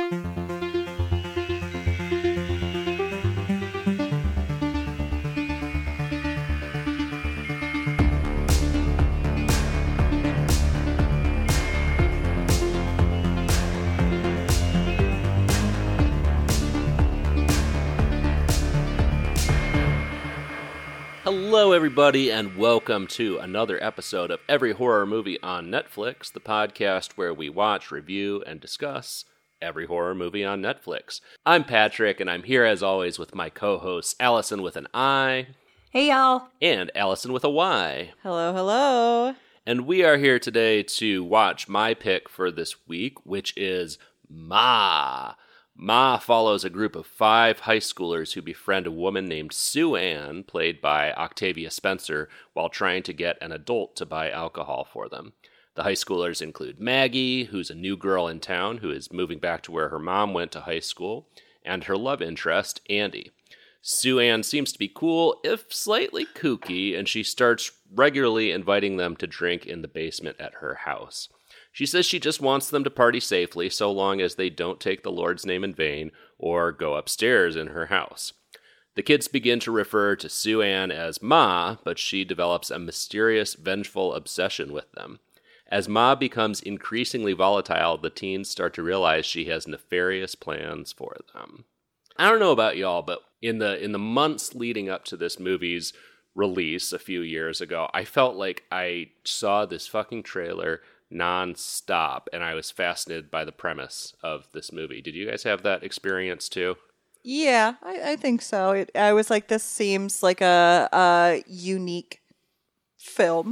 Hello, everybody, and welcome to another episode of Every Horror Movie on Netflix, the podcast where we watch, review, and discuss every horror movie on Netflix. I'm Patrick, and I'm here as always with my co-hosts, Allison with an I. Hey, y'all. And Allison with a Y. Hello, hello. And we are here today to watch my pick for this week, which is Ma. Ma follows a group of 5 high schoolers who befriend a woman named Sue Ann, played by Octavia Spencer, while trying to get an adult to buy alcohol for them. The high schoolers include Maggie, who's a new girl in town who is moving back to where her mom went to high school, and her love interest, Andy. Sue Ann seems to be cool, if slightly kooky, and she starts regularly inviting them to drink in the basement at her house. She says she just wants them to party safely so long as they don't take the Lord's name in vain or go upstairs in her house. The kids begin to refer to Sue Ann as Ma, but she develops a mysterious, vengeful obsession with them. As Ma becomes increasingly volatile, the teens start to realize she has nefarious plans for them. I don't know about y'all, but in the months leading up to this movie's release a few years ago, I felt like I saw this fucking trailer non-stop, and I was fascinated by the premise of this movie. Did you guys have that experience too? Yeah, I think so. I was like, this seems like a unique film.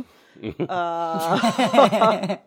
Yeah.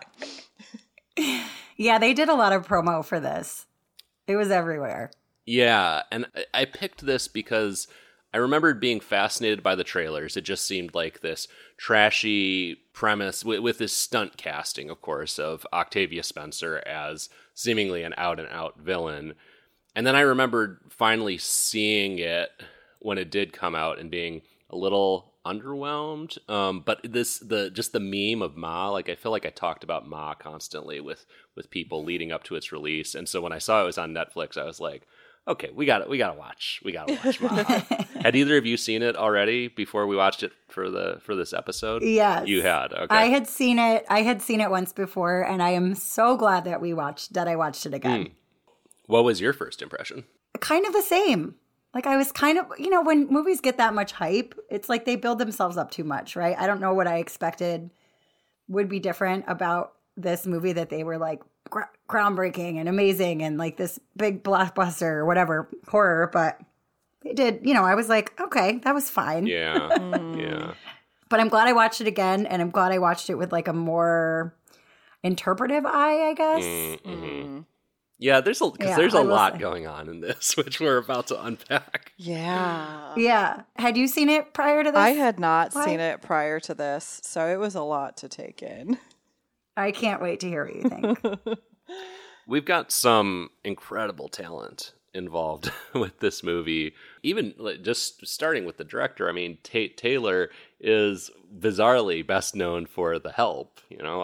Yeah, they did a lot of promo for this. It was everywhere. Yeah, and I picked this because I remembered being fascinated by the trailers. It just seemed like this trashy premise with this stunt casting, of course, of Octavia Spencer as seemingly an out-and-out villain. And then I remembered finally seeing it when it did come out and being a little underwhelmed. But the meme of Ma, like I feel like I talked about Ma constantly with people leading up to its release. And so when I saw it was on Netflix, I was like, okay, we gotta watch Ma. Had either of you seen it already before we watched it for this episode? Yes. You had. Okay. I had seen it once before, and I am so glad that I watched it again. What was your first impression? Kind of the same. Like I was kind of, when movies get that much hype, it's like they build themselves up too much, right? I don't know what I expected would be different about this movie, that they were like groundbreaking and amazing and like this big blockbuster or whatever horror, but they did, I was like, okay, that was fine. Yeah. Yeah. But I'm glad I watched it again, and I'm glad I watched it with like a more interpretive eye, I guess. Mm-hmm. Yeah, there's a lot going on in this, which we're about to unpack. Yeah. Yeah. Had you seen it prior to this? I had not seen it prior to this, so it was a lot to take in. I can't wait to hear what you think. We've got some incredible talent involved with this movie. Even just starting with the director, I mean, Taylor is bizarrely best known for The Help,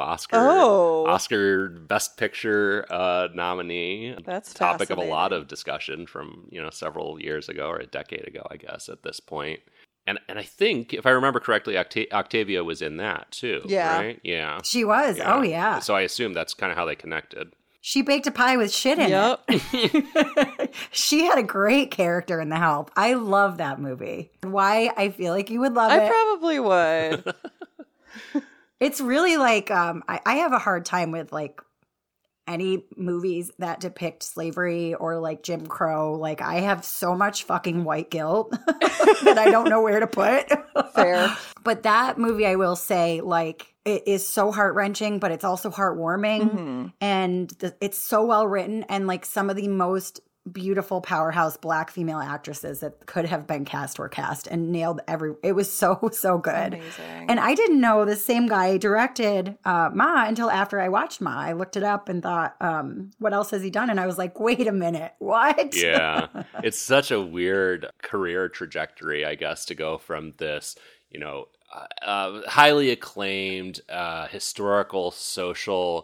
Oscar Best Picture nominee. That's topic of a lot of discussion from, several years ago or a decade ago, I guess, at this point. And I think, if I remember correctly, Octavia was in that too, right? Yeah. She was. Yeah. Oh, yeah. So I assume that's kind of how they connected. She baked a pie with shit in it. She had a great character in The Help. I love that movie. Why? I feel like you would love it. I probably would. It's really like, I have a hard time with like any movies that depict slavery or like Jim Crow. Like I have so much fucking white guilt that I don't know where to put. Fair. But that movie, I will say, like, it is so heart-wrenching, but it's also heartwarming. Mm-hmm. And it's so well written, and like some of the most beautiful powerhouse Black female actresses that could have been cast were cast and nailed it was so good. Amazing. And I didn't know the same guy directed Ma until after I watched Ma. I looked it up and thought, what else has he done? And I was like, wait a minute, what? Yeah. It's such a weird career trajectory, I guess, to go from this, highly acclaimed historical social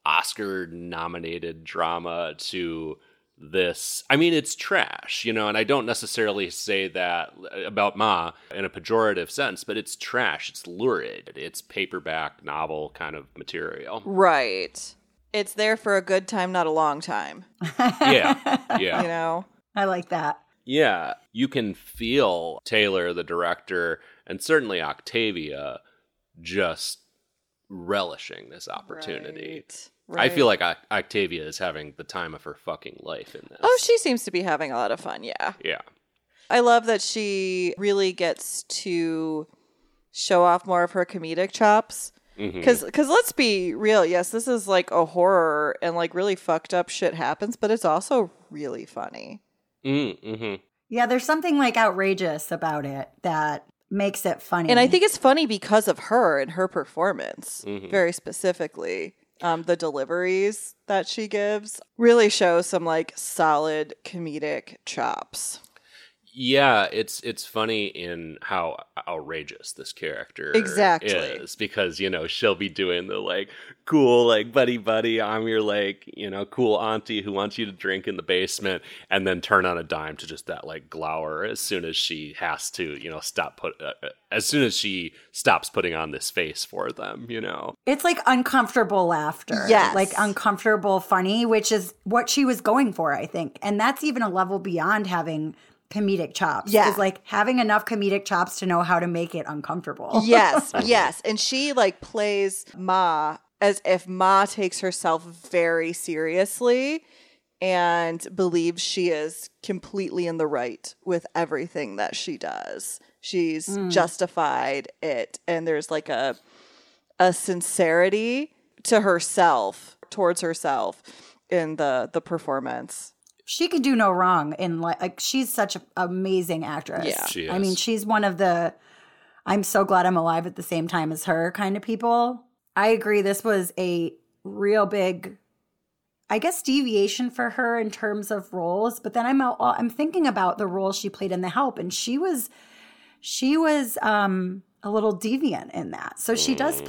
Oscar-nominated drama to this. I mean, it's trash, you know, and I don't necessarily say that about Ma in a pejorative sense, but it's trash. It's lurid. It's paperback novel kind of material. Right. It's there for a good time, not a long time. Yeah. Yeah. You know? I like that. Yeah. You can feel Taylor, the director, and certainly Octavia just relishing this opportunity. Right. I feel like Octavia is having the time of her fucking life in this. Oh, she seems to be having a lot of fun, yeah. Yeah. I love that she really gets to show off more of her comedic chops. Because let's be real, yes, this is like a horror and like really fucked up shit happens, but it's also really funny. Mm-hmm. Yeah, there's something like outrageous about it that makes it funny. And I think it's funny because of her and her performance, very specifically. The deliveries that she gives really show some like solid comedic chops. Yeah, it's funny in how outrageous this character is, because, you know, she'll be doing the like cool like buddy, I'm your like, you know, cool auntie who wants you to drink in the basement, and then turn on a dime to just that like glower as soon as she has to, you know, as soon as she stops putting on this face for them, you know. It's like uncomfortable laughter. Yes. Like uncomfortable funny, which is what she was going for, I think. And that's even a level beyond having comedic chops. Yeah. Is like having enough comedic chops to know how to make it uncomfortable. Yes. And she like plays Ma as if Ma takes herself very seriously and believes she is completely in the right with everything that she does. She's justified it. And there's like a sincerity to herself, towards herself in the performance. She could do no wrong in like she's such an amazing actress. Yeah. She is. I mean, she's one of the I'm so glad I'm alive at the same time as her kind of people. I agree, this was a real big, I guess, deviation for her in terms of roles, but then I'm thinking about the role she played in The Help, and she was a little deviant in that. So she does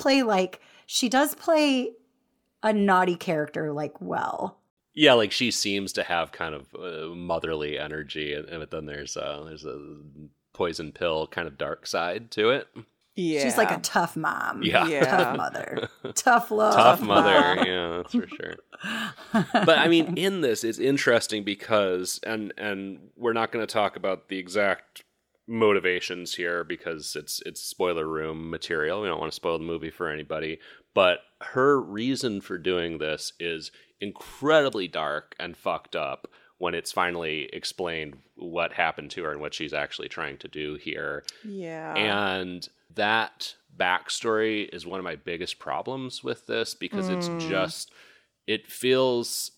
play a naughty character like well. Yeah, like she seems to have kind of motherly energy, but then there's a poison pill kind of dark side to it. Yeah. She's like a tough mom. Yeah. Tough mother. Tough love. Tough mother, yeah, that's for sure. But I mean, in this, it's interesting because, and we're not going to talk about the exact motivations here because it's spoiler room material. We don't want to spoil the movie for anybody. But her reason for doing this is incredibly dark and fucked up when it's finally explained what happened to her and what she's actually trying to do here. Yeah. And that backstory is one of my biggest problems with this because it feels,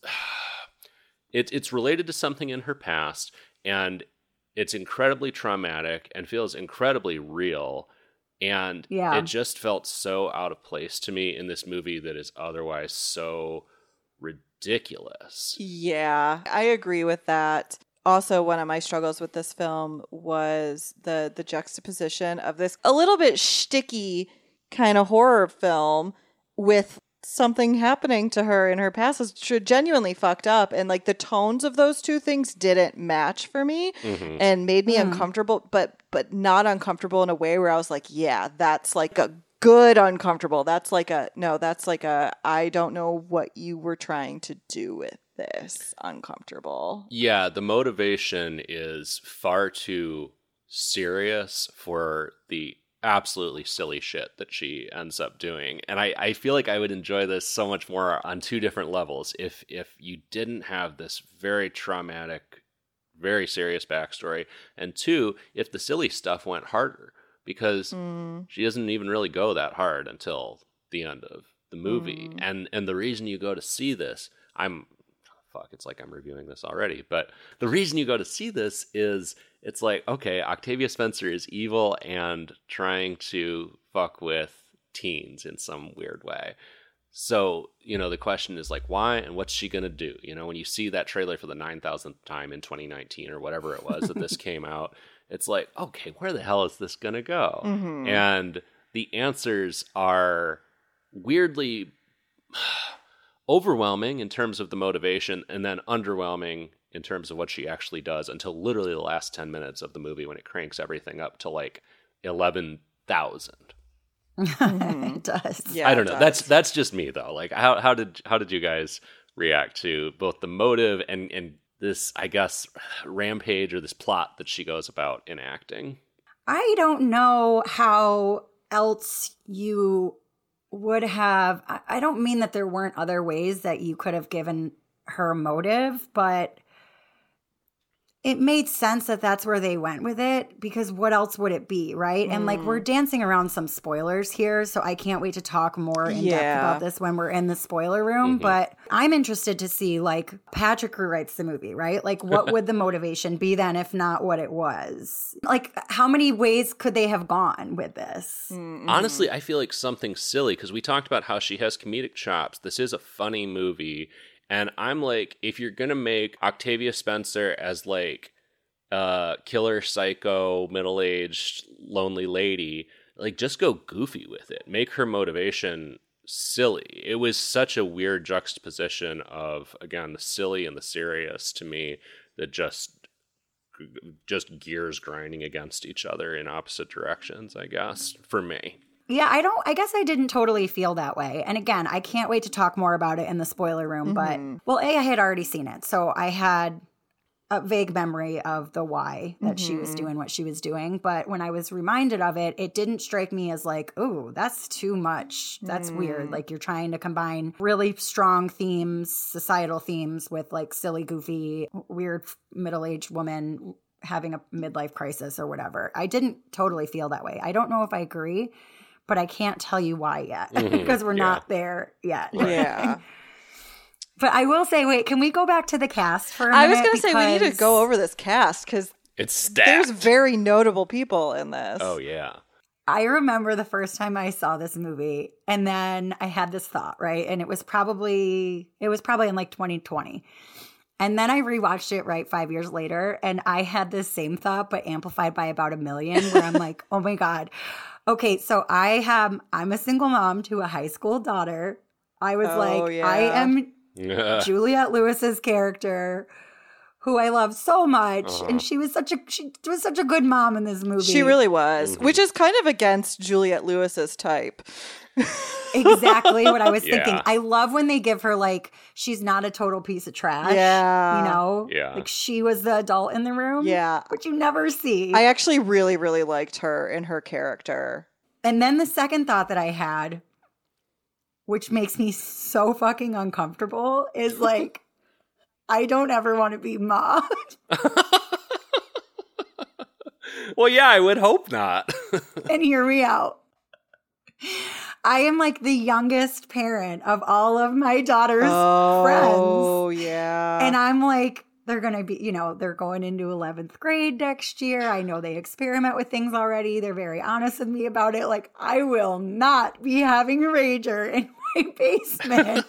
it's related to something in her past, and it's incredibly traumatic and feels incredibly real. And it just felt so out of place to me in this movie that is otherwise so ridiculous. Yeah, I agree with that. Also, one of my struggles with this film was the juxtaposition of this a little bit shticky kind of horror film with something happening to her in her past is genuinely fucked up, and like the tones of those two things didn't match for me and made me uncomfortable, but not uncomfortable in a way where I was like, yeah, that's like a good uncomfortable. That's like a I don't know what you were trying to do with this uncomfortable. Yeah, the motivation is far too serious for the absolutely silly shit that she ends up doing. And I feel like I would enjoy this so much more on two different levels if you didn't have this very traumatic, very serious backstory, and two, if the silly stuff went harder, because she doesn't even really go that hard until the end of the movie. And the reason you go to see this, it's like I'm reviewing this already, but the reason you go to see this is it's like, okay, Octavia Spencer is evil and trying to fuck with teens in some weird way. So, you know, the question is like, why and what's she going to do? You know, when you see that trailer for the 9,000th time in 2019 or whatever it was that this came out, it's like, okay, where the hell is this going to go? And the answers are weirdly overwhelming in terms of the motivation and then underwhelming in terms of what she actually does until literally the last 10 minutes of the movie when it cranks everything up to like 11,000. It does. Yeah, I don't it know. does. That's just me though. Like how did you guys react to both the motive and this, I guess, rampage or this plot that she goes about enacting? I don't know how else you would have. I don't mean that there weren't other ways that you could have given her motive, but it made sense that that's where they went with it, because what else would it be, right? And like, we're dancing around some spoilers here, so I can't wait to talk more in depth about this when we're in the spoiler room. But I'm interested to see, like, Patrick who writes the movie, right? Like, what would the motivation be then if not what it was? Like, how many ways could they have gone with this? Honestly, I feel like something silly, because we talked about how she has comedic chops. This is a funny movie. And I'm like, if you're going to make Octavia Spencer as like a killer, psycho, middle-aged, lonely lady, like just go goofy with it. Make her motivation silly. It was such a weird juxtaposition of, again, the silly and the serious to me that just gears grinding against each other in opposite directions, I guess, for me. Yeah, I guess I didn't totally feel that way. And again, I can't wait to talk more about it in the spoiler room. But, well, I had already seen it. So I had a vague memory of the why that she was doing what she was doing. But when I was reminded of it, it didn't strike me as like, oh, that's too much. That's weird. Like, you're trying to combine really strong themes, societal themes, with like silly, goofy, weird middle-aged woman having a midlife crisis or whatever. I didn't totally feel that way. I don't know if I agree, but I can't tell you why yet because we're not there yet. Yeah. But I will say, wait, can we go back to the cast for a minute? I was going to say, we need to go over this cast because It's stacked. there's very notable people in this. Oh, yeah. I remember the first time I saw this movie, and then I had this thought, right? And it was probably in like 2020. And then I rewatched it 5 years later, and I had this same thought, but amplified by about 1 million, where I'm like, oh my God. Okay, so I'm a single mom to a high school daughter. I was I am Juliette Lewis's character, who I love so much, and she was such a good mom in this movie. She really was, which is kind of against Juliette Lewis's type. Exactly what I was thinking. Yeah. I love when they give her like she's not a total piece of trash. Yeah. You know? Yeah. Like she was the adult in the room. Yeah. Which you never see. I actually really, really liked her and her character. And then the second thought that I had, which makes me so fucking uncomfortable, is like, I don't ever want to be Ma. Well, yeah, I would hope not. And hear me out. I am like the youngest parent of all of my daughter's friends. Oh, yeah. And I'm like, they're going to be, they're going into 11th grade next year. I know they experiment with things already. They're very honest with me about it. Like, I will not be having a rager in my basement.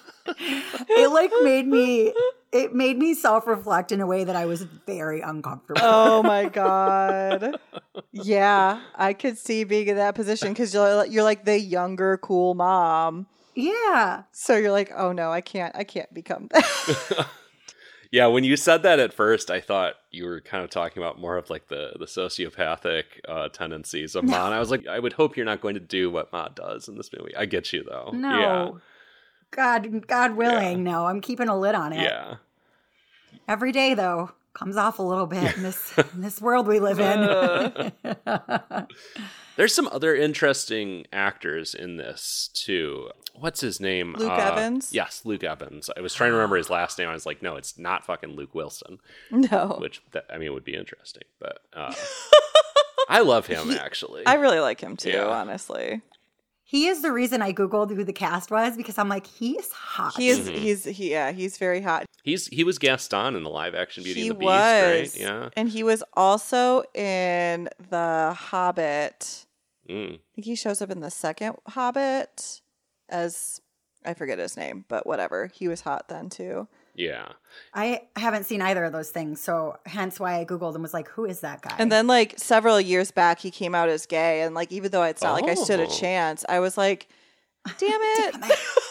It made me self-reflect in a way that I was very uncomfortable. Oh my God. Yeah, I could see being in that position because you're like the younger, cool mom. Yeah. So you're like, oh no, I can't become that. Yeah, when you said that at first, I thought you were kind of talking about more of like the sociopathic tendencies of Ma. And I was like, I would hope you're not going to do what Ma does in this movie. I get you though. No. Yeah. God willing, no. I'm keeping a lid on it. Yeah. Every day, though, comes off a little bit in this world we live in. There's some other interesting actors in this, too. What's his name? Luke Evans? Yes, Luke Evans. I was trying to remember his last name. I was like, no, it's not fucking Luke Wilson. No. Which, would be interesting. But I love him, actually. I really like him, too, honestly. He is the reason I Googled who the cast was, because I'm like, he's hot. He's very hot. He was Gaston in the live action Beauty and the Beast, right? Yeah. And he was also in The Hobbit. Mm. I think he shows up in the second Hobbit as, I forget his name, but whatever. He was hot then too. Yeah. I haven't seen either of those things, so hence why I Googled and was like, who is that guy? And then like several years back, he came out as gay. And like, even though it's not like I stood a chance, I was like, damn it.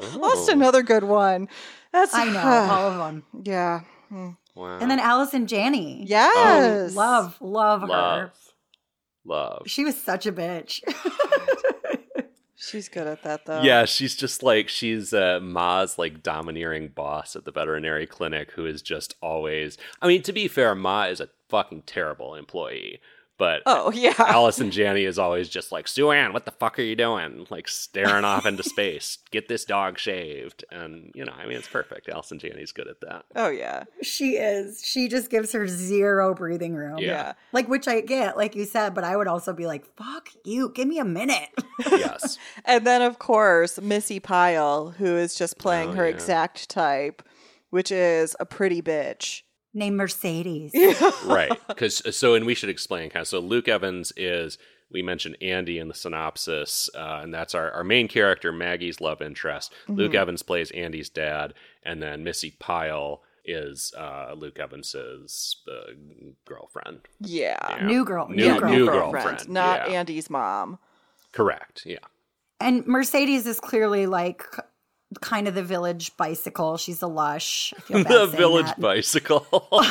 Lost another good one. That's I know, all of them. Yeah. Wow. And then Allison Janney. Yes. Love her. Love. She was such a bitch. She's good at that, though. Yeah, she's just like, she's Ma's like domineering boss at the veterinary clinic who is just always, I mean, to be fair, Ma is a fucking terrible employee, but Oh, yeah. Allison Janney is always just like, Sue Ann, what the fuck are you doing? Like staring off into space. Get this dog shaved. And, you know, I mean, it's perfect. Allison Janney's good at that. Oh, yeah. She is. She just gives her zero breathing room. Yeah. Like, which I get, like you said, but I would also be like, fuck you. Give me a minute. Yes. And then, of course, Missy Pyle, who is just playing her yeah. exact type, which is a pretty bitch. Named Mercedes. Right. And we should explain kind of. So Luke Evans is, we mentioned Andy in the synopsis, and that's our main character, Maggie's love interest. Mm-hmm. Luke Evans plays Andy's dad, and then Missy Pyle is Luke Evans's girlfriend. Yeah. New girl. New Girlfriend, girlfriend, not yeah. Andy's mom. Correct. Yeah. And Mercedes is clearly like kind of the village bicycle. She's a lush. I feel bad The saying village that. bicycle.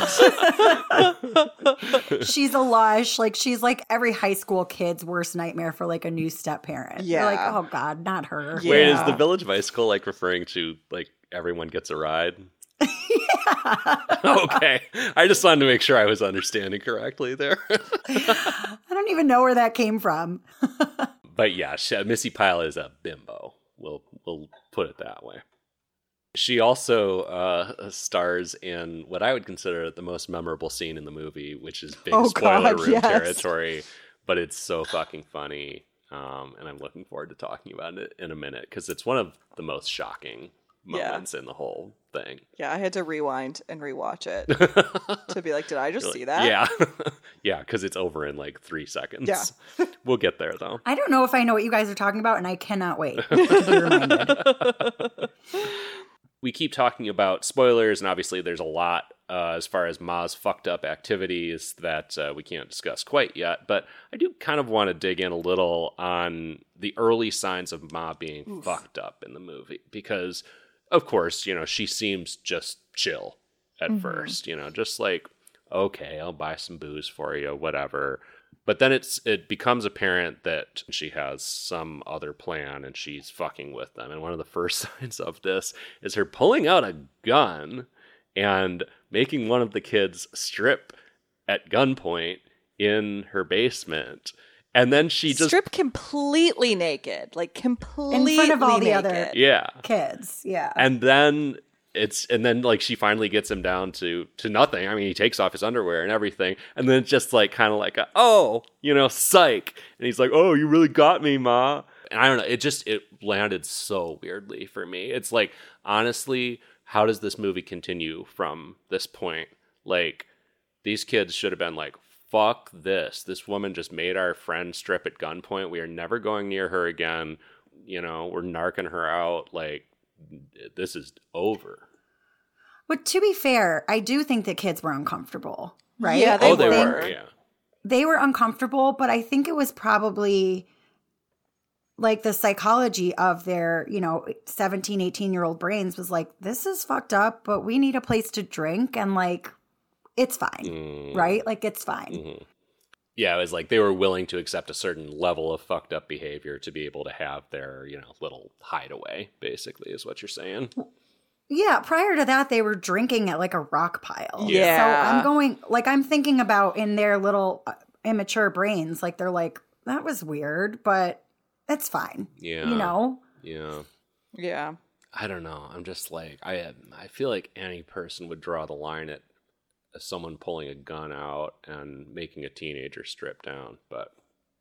She's a lush. Like, she's like every high school kid's worst nightmare for like a new step parent. Yeah. You're like, oh God, not her. Yeah. Wait, is the village bicycle like referring to like everyone gets a ride? Okay. I just wanted to make sure I was understanding correctly there. I don't even know where that came from. But yeah, Missy Pyle is a bimbo. We'll put it that way. She also stars in what I would consider the most memorable scene in the movie, which is big spoiler room territory, but it's so fucking funny. And I'm looking forward to talking about it in a minute because it's one of the most shocking moments in the whole thing. Yeah, I had to rewind and rewatch it to be like, did I just see that? Yeah. Yeah, because it's over in like 3 seconds. Yeah. We'll get there though. I don't know if I know what you guys are talking about, and I cannot wait to be reminded. We keep talking about spoilers, and obviously there's a lot as far as Ma's fucked up activities that we can't discuss quite yet, but I do kind of want to dig in a little on the early signs of Ma being fucked up in the movie, because of course, you know, she seems just chill at first, you know, just like, okay, I'll buy some booze for you, whatever. But then it becomes apparent that she has some other plan and she's fucking with them. And one of the first signs of this is her pulling out a gun and making one of the kids strip at gunpoint in her basement. And then she just strip completely naked, like completely In front of all the naked. other kids. Yeah. And then like she finally gets him down to nothing. I mean, he takes off his underwear and everything, and then it's just like kind of like psych. And he's like, "Oh, you really got me, Ma." And I don't know, it landed so weirdly for me. It's like, honestly, how does this movie continue from this point? Like, these kids should have been like, fuck this. This woman just made our friend strip at gunpoint. We are never going near her again. You know, we're narking her out. Like, this is over. But to be fair, I do think that kids were uncomfortable, right? Yeah, They were, yeah. They were uncomfortable, but I think it was probably like the psychology of their, 17, 18-year-old brains was like, this is fucked up, but we need a place to drink and like, it's fine, right? Like, it's fine. Mm-hmm. Yeah, it was like they were willing to accept a certain level of fucked up behavior to be able to have their, little hideaway, basically, is what you're saying. Yeah, prior to that, they were drinking at like a rock pile. Yeah. So I'm thinking about in their little immature brains, like they're like, that was weird, but it's fine. Yeah. Yeah. I don't know. I'm just like, I feel like any person would draw the line at someone pulling a gun out and making a teenager strip down, but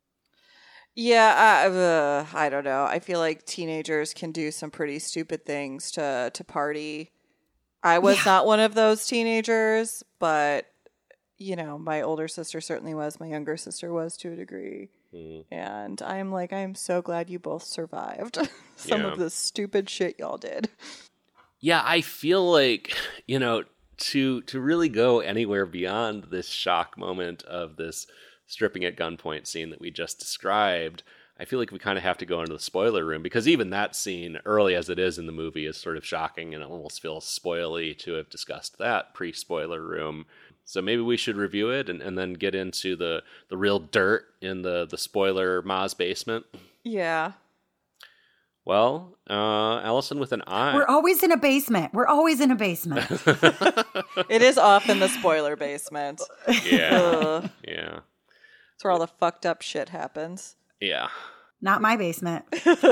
yeah, I don't know. I feel like teenagers can do some pretty stupid things to party. I was not one of those teenagers, but my older sister certainly was. My younger sister was to a degree. And I'm so glad you both survived some of the stupid shit y'all did. Yeah, I feel like, to really go anywhere beyond this shock moment of this stripping at gunpoint scene that we just described, I feel like we kind of have to go into the spoiler room, because even that scene, early as it is in the movie, is sort of shocking, and it almost feels spoily to have discussed that pre-spoiler room. So maybe we should review it and then get into the real dirt in the spoiler Ma's basement. Yeah. Well, Allison with an I. We're always in a basement. It is often the spoiler basement. Yeah. Yeah. It's where all the fucked up shit happens. Yeah. Not my basement.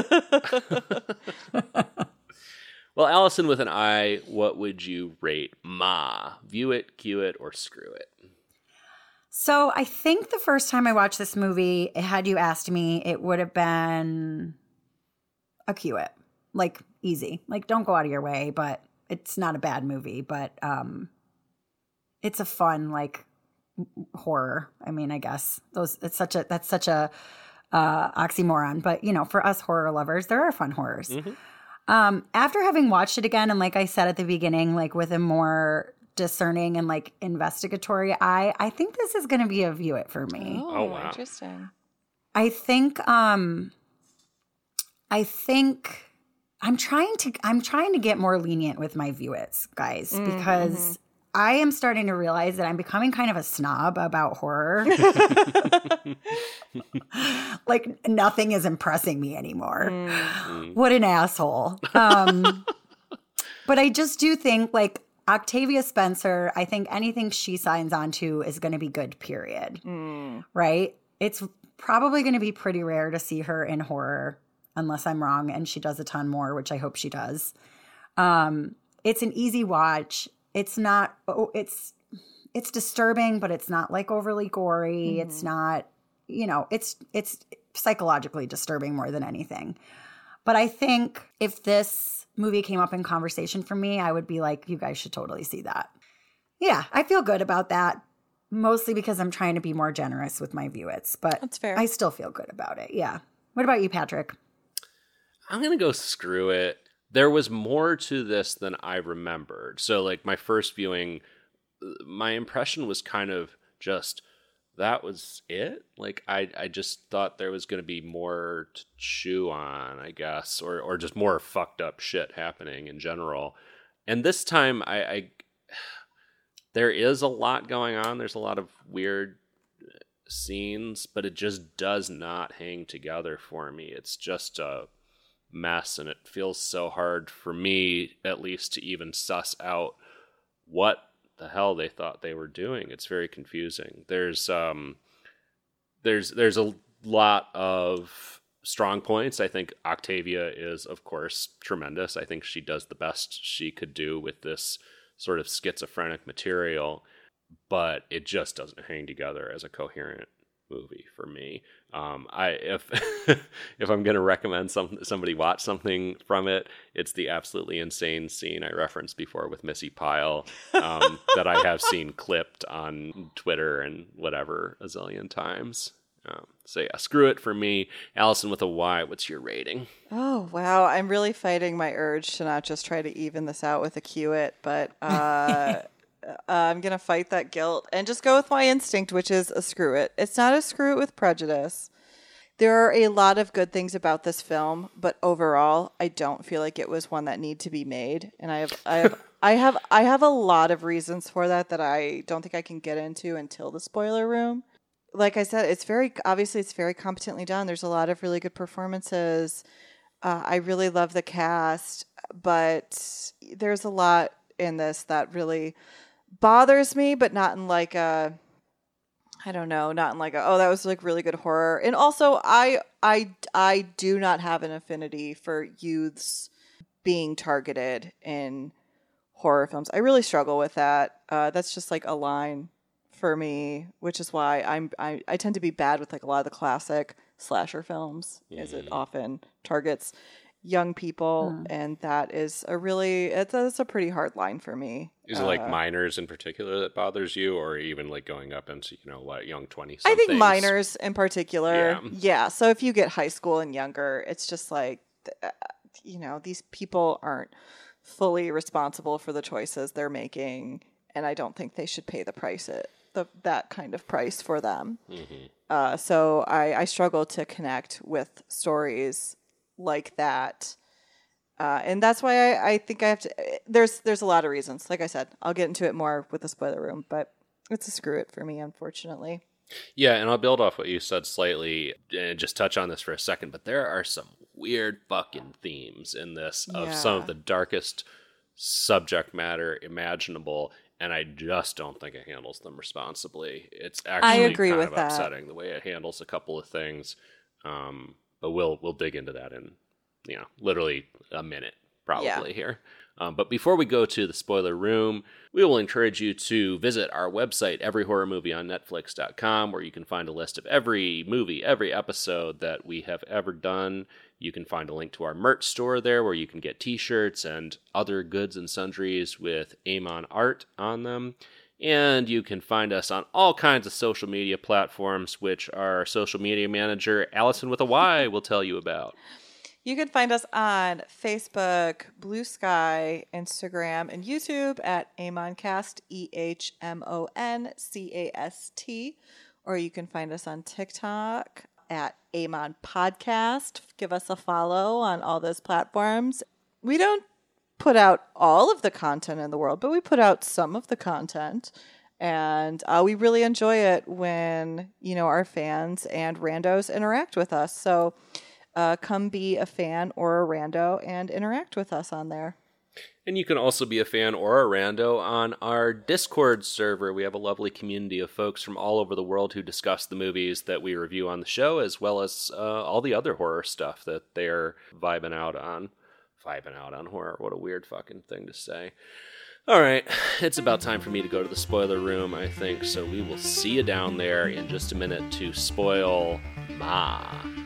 Well, Allison with an I, what would you rate Ma? View it, cue it, or screw it? So I think the first time I watched this movie, had you asked me, it would have been a cue it. Like, easy. Like, don't go out of your way, but it's not a bad movie. But it's a fun, like, horror. I mean, I guess that's such a oxymoron. But, you know, for us horror lovers, there are fun horrors. Mm-hmm. After having watched it again, and like I said at the beginning, like with a more discerning and like investigatory eye, I think this is going to be a view it for me. Oh, wow. Interesting. I think I'm trying to get more lenient with my view its, guys, because I am starting to realize that I'm becoming kind of a snob about horror. Like, nothing is impressing me anymore. What an asshole. But I just do think, like, Octavia Spencer, I think anything she signs on to is going to be good, period. Right? It's probably going to be pretty rare to see her in horror, unless I'm wrong, and she does a ton more, which I hope she does. It's an easy watch. It's not, it's disturbing, but it's not like overly gory. It's not, you know, it's psychologically disturbing more than anything. But I think if this movie came up in conversation for me, I would be like, you guys should totally see that. Yeah, I feel good about that, mostly because I'm trying to be more generous with my view-its, but That's fair. I still feel good about it. Yeah. What about you, Patrick? I'm going to go screw it. There was more to this than I remembered. So, like, my first viewing, my impression was kind of just, that was it? Like, I just thought there was going to be more to chew on, I guess, or just more fucked up shit happening in general. And this time, there is a lot going on. There's a lot of weird scenes, but it just does not hang together for me. It's just a mess, and it feels so hard for me, at least, to even suss out what the hell they thought they were doing. It's very confusing. There's a lot of strong points. I think Octavia is, of course, tremendous. I think she does the best she could do with this sort of schizophrenic material, but it just doesn't hang together as a coherent movie for me. If I'm going to recommend somebody watch something from it, it's the absolutely insane scene I referenced before with Missy Pyle, that I have seen clipped on Twitter and whatever a zillion times. So yeah, screw it for me. Allison with a Y, what's your rating? Oh, wow. I'm really fighting my urge to not just try to even this out with a cue it, but I'm going to fight that guilt and just go with my instinct, which is a screw it. It's not a screw it with prejudice. There are a lot of good things about this film, but overall, I don't feel like it was one that need to be made. And I have a lot of reasons for that I don't think I can get into until the spoiler room. Like I said, it's very competently done. There's a lot of really good performances. I really love the cast, but there's a lot in this that really bothers me, but not in like a, I don't know, not in like a, oh, that was like really good horror. And also I do not have an affinity for youths being targeted in horror films. I really struggle with that. That's just like a line for me, which is why I tend to be bad with like a lot of the classic slasher films, as it often targets young people, and that is it's a pretty hard line for me. Is it like minors in particular that bothers you, or even like going up into, you know, what, young 20-somethings? I think minors in particular. Yeah. So if you get high school and younger, it's just like, you know, these people aren't fully responsible for the choices they're making. and I don't think they should pay that kind of price for them. Mm-hmm. So I struggle to connect with stories like that. And that's why I think I have to. There's a lot of reasons. Like I said, I'll get into it more with the spoiler room, but it's a screw it for me, unfortunately. Yeah, and I'll build off what you said slightly and just touch on this for a second, but there are some weird fucking themes in this of some of the darkest subject matter imaginable, and I just don't think it handles them responsibly. It's actually I agree kind with of that. upsetting the way it handles a couple of things. But we'll dig into that in literally a minute probably here. But before we go to the spoiler room, we will encourage you to visit our website, everyhorrormovieonnetflix.com, where you can find a list of every movie, every episode that we have ever done. You can find a link to our merch store there, where you can get t-shirts and other goods and sundries with Amon art on them. And you can find us on all kinds of social media platforms, which our social media manager, Allison with a Y, will tell you about. You can find us on Facebook, Blue Sky, Instagram, and YouTube at Amoncast, EHMONCAST. Or you can find us on TikTok at Amon Podcast. Give us a follow on all those platforms. We don't put out all of the content in the world, but we put out some of the content. And we really enjoy it when, our fans and randos interact with us. So come be a fan or a rando and interact with us on there. And you can also be a fan or a rando on our Discord server. We have a lovely community of folks from all over the world who discuss the movies that we review on the show, as well as all the other horror stuff that they're vibing out on. Vibing out on horror. What a weird fucking thing to say. All right, it's about time for me to go to the spoiler room, I think. So we will see you down there in just a minute to spoil Ma.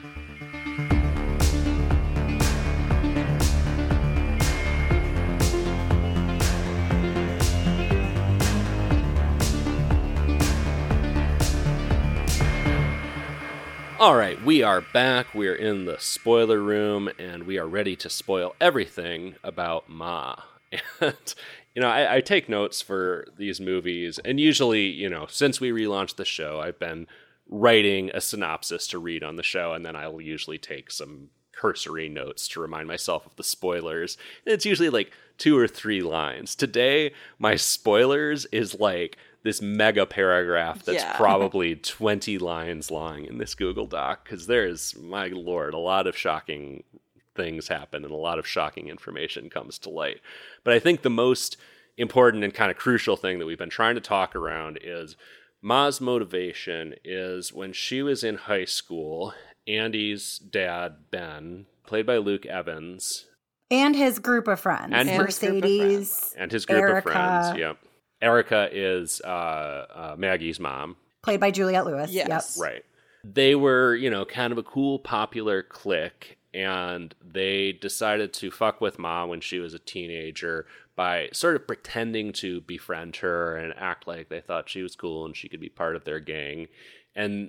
All right, we are back. We are in the spoiler room, and we are ready to spoil everything about Ma. And, I take notes for these movies, and usually, since we relaunched the show, I've been writing a synopsis to read on the show, and then I'll usually take some cursory notes to remind myself of the spoilers. And it's usually like 2 or 3 lines. Today, my spoilers is like this mega paragraph that's probably 20 lines long in this Google Doc, because there's, my lord, a lot of shocking things happen and a lot of shocking information comes to light. But I think the most important and kind of crucial thing that we've been trying to talk around is Ma's motivation is when she was in high school, Andy's dad, Ben, played by Luke Evans. And his group of friends. And Mercedes. And his group Erica. of friends, yep. Erica is Maggie's mom. Played by Juliette Lewis. Yes. Yep. Right. They were, kind of a cool, popular clique, and they decided to fuck with Ma when she was a teenager by sort of pretending to befriend her and act like they thought she was cool and she could be part of their gang. And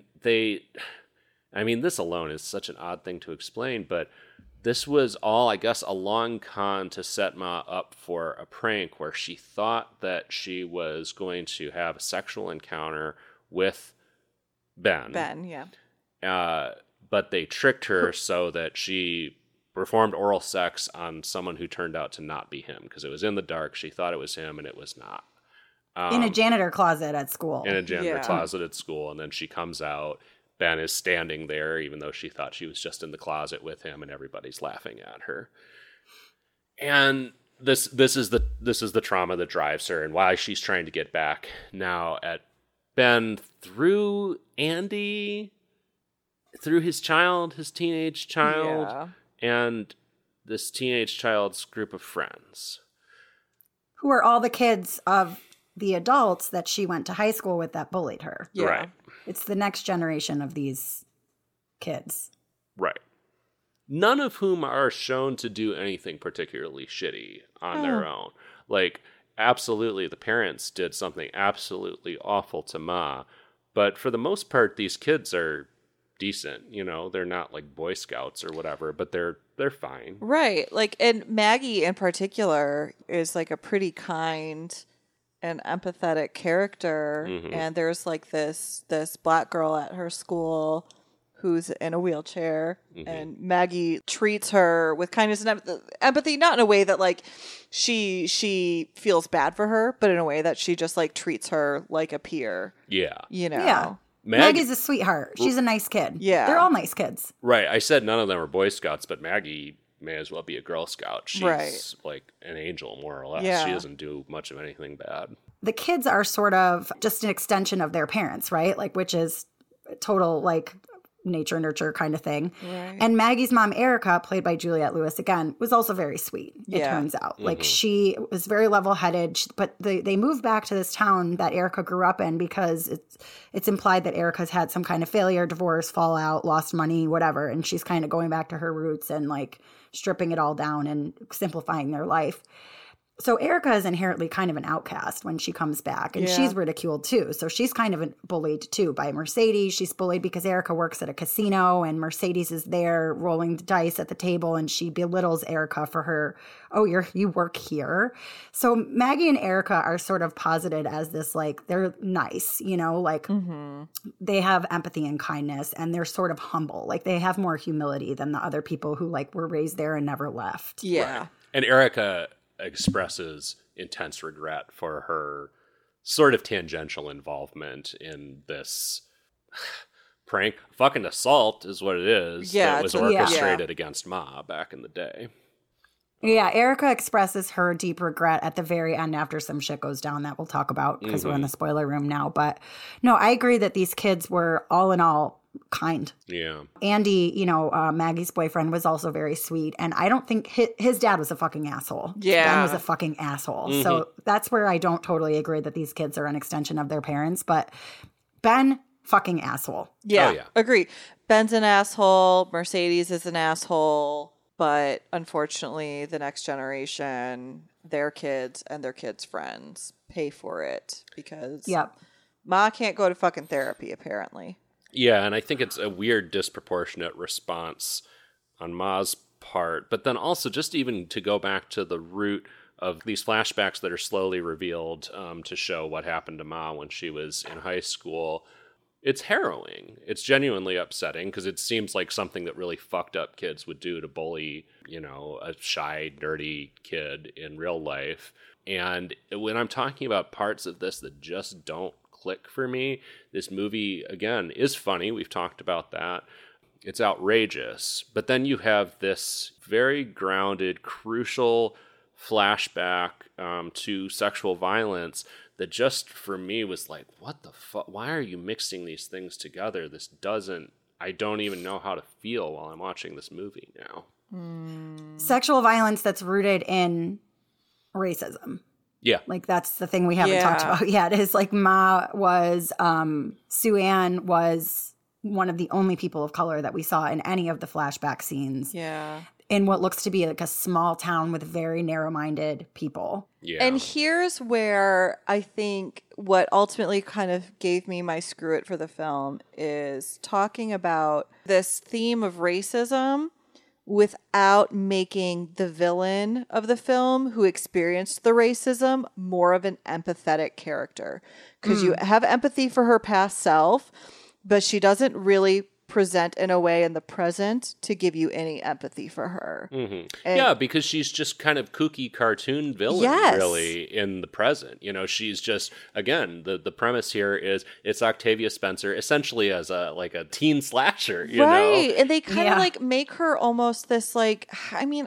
this alone is such an odd thing to explain, but this was all, I guess, a long con to set Ma up for a prank where she thought that she was going to have a sexual encounter with Ben. Ben, yeah. But they tricked her so that she performed oral sex on someone who turned out to not be him, because it was in the dark. She thought it was him, and it was not. In a janitor closet at school. In a janitor closet at school, and then she comes out. Ben is standing there, even though she thought she was just in the closet with him, and everybody's laughing at her. And this is the trauma that drives her, and why she's trying to get back now at Ben through Andy, through his teenage child, and this teenage child's group of friends. Who are all the kids of the adults that she went to high school with that bullied her. Yeah. Right. It's the next generation of these kids. Right. None of whom are shown to do anything particularly shitty on their own. Like, absolutely, the parents did something absolutely awful to Ma, but for the most part, these kids are decent. They're not like Boy Scouts or whatever, but they're fine. Right. Like, and Maggie in particular is like a pretty kind an empathetic character, and there's like this black girl at her school who's in a wheelchair, and Maggie treats her with kindness and empathy, not in a way that like she feels bad for her, but in a way that she just like treats her like a peer. Yeah. You know? Yeah. Maggie's a sweetheart. She's a nice kid. Yeah. They're all nice kids. Right. I said none of them are Boy Scouts, but Maggie may as well be a Girl Scout. She's Right. like an angel, more or less. Yeah. She doesn't do much of anything bad. The kids are sort of just an extension of their parents, right? Like, which is total like nature nurture kind of thing. Right. And Maggie's mom, Erica, played by Juliette Lewis again, was also very sweet. It Yeah. turns out, like she was very level headed. But they moved back to this town that Erica grew up in because it's implied that Erica's had some kind of failure, divorce, fallout, lost money, whatever, and she's kind of going back to her roots and like stripping it all down and simplifying their life. So Erica is inherently kind of an outcast when she comes back, and Yeah. she's ridiculed too. So she's kind of bullied too by Mercedes. She's bullied because Erica works at a casino, and Mercedes is there rolling the dice at the table, and she belittles Erica for her, oh, you work here. So Maggie and Erica are sort of posited as this, like, they're nice, you know, like they have empathy and kindness, and they're sort of humble. Like they have more humility than the other people who like were raised there and never left. Yeah. Right. And Erica expresses intense regret for her sort of tangential involvement in this prank. Fucking assault is what it is. Yeah, that was it's orchestrated against Ma back in the day. Yeah, Erica expresses her deep regret at the very end after some shit goes down that we'll talk about because we're in the spoiler room now. But no, I agree that these kids were all in all kind. Yeah. Andy, you know, Maggie's boyfriend was also very sweet. And I don't think his dad was a fucking asshole. Yeah. Ben was a fucking asshole. So that's where I don't totally agree that these kids are an extension of their parents. But Ben, fucking asshole. Yeah. Oh, yeah. Agree. Ben's an asshole. Mercedes is an asshole. But unfortunately, the next generation, their kids and their kids' friends pay for it because Yep. Ma can't go to fucking therapy, apparently. Yeah, and I think it's a weird disproportionate response on Ma's part. But then also just even to go back to the root of these flashbacks that are slowly revealed to show what happened to Ma when she was in high school. It's harrowing. It's genuinely upsetting because it seems like something that really fucked up kids would do to bully, you know, a shy, nerdy kid in real life. And when I'm talking about parts of this that just don't click for me, this movie, again, is funny. We've talked about that. It's outrageous. But then you have this very grounded, crucial flashback to sexual violence that just for me was like, what the fuck? Why are you mixing these things together? I don't even know how to feel while I'm watching this movie now. Sexual violence that's rooted in racism. Yeah. Like that's the thing we haven't talked Yeah. about yet. Is like Ma was Sue Ann was one of the only people of color that we saw in any of the flashback scenes Yeah. in what looks to be like a small town with very narrow-minded people. Yeah. And here's where I think what ultimately kind of gave me my screw it for the film is talking about this theme of racism without making the villain of the film who experienced the racism more of an empathetic character. Because you have empathy for her past self, but she doesn't really present in a way in the present to give you any empathy for her. And- yeah, because she's just kind of kooky cartoon villain, Yes. really, in the present. You know, she's just, again, the premise here is it's Octavia Spencer essentially as a teen slasher, you right. know? And they kind of Yeah. like make her almost this like, I mean,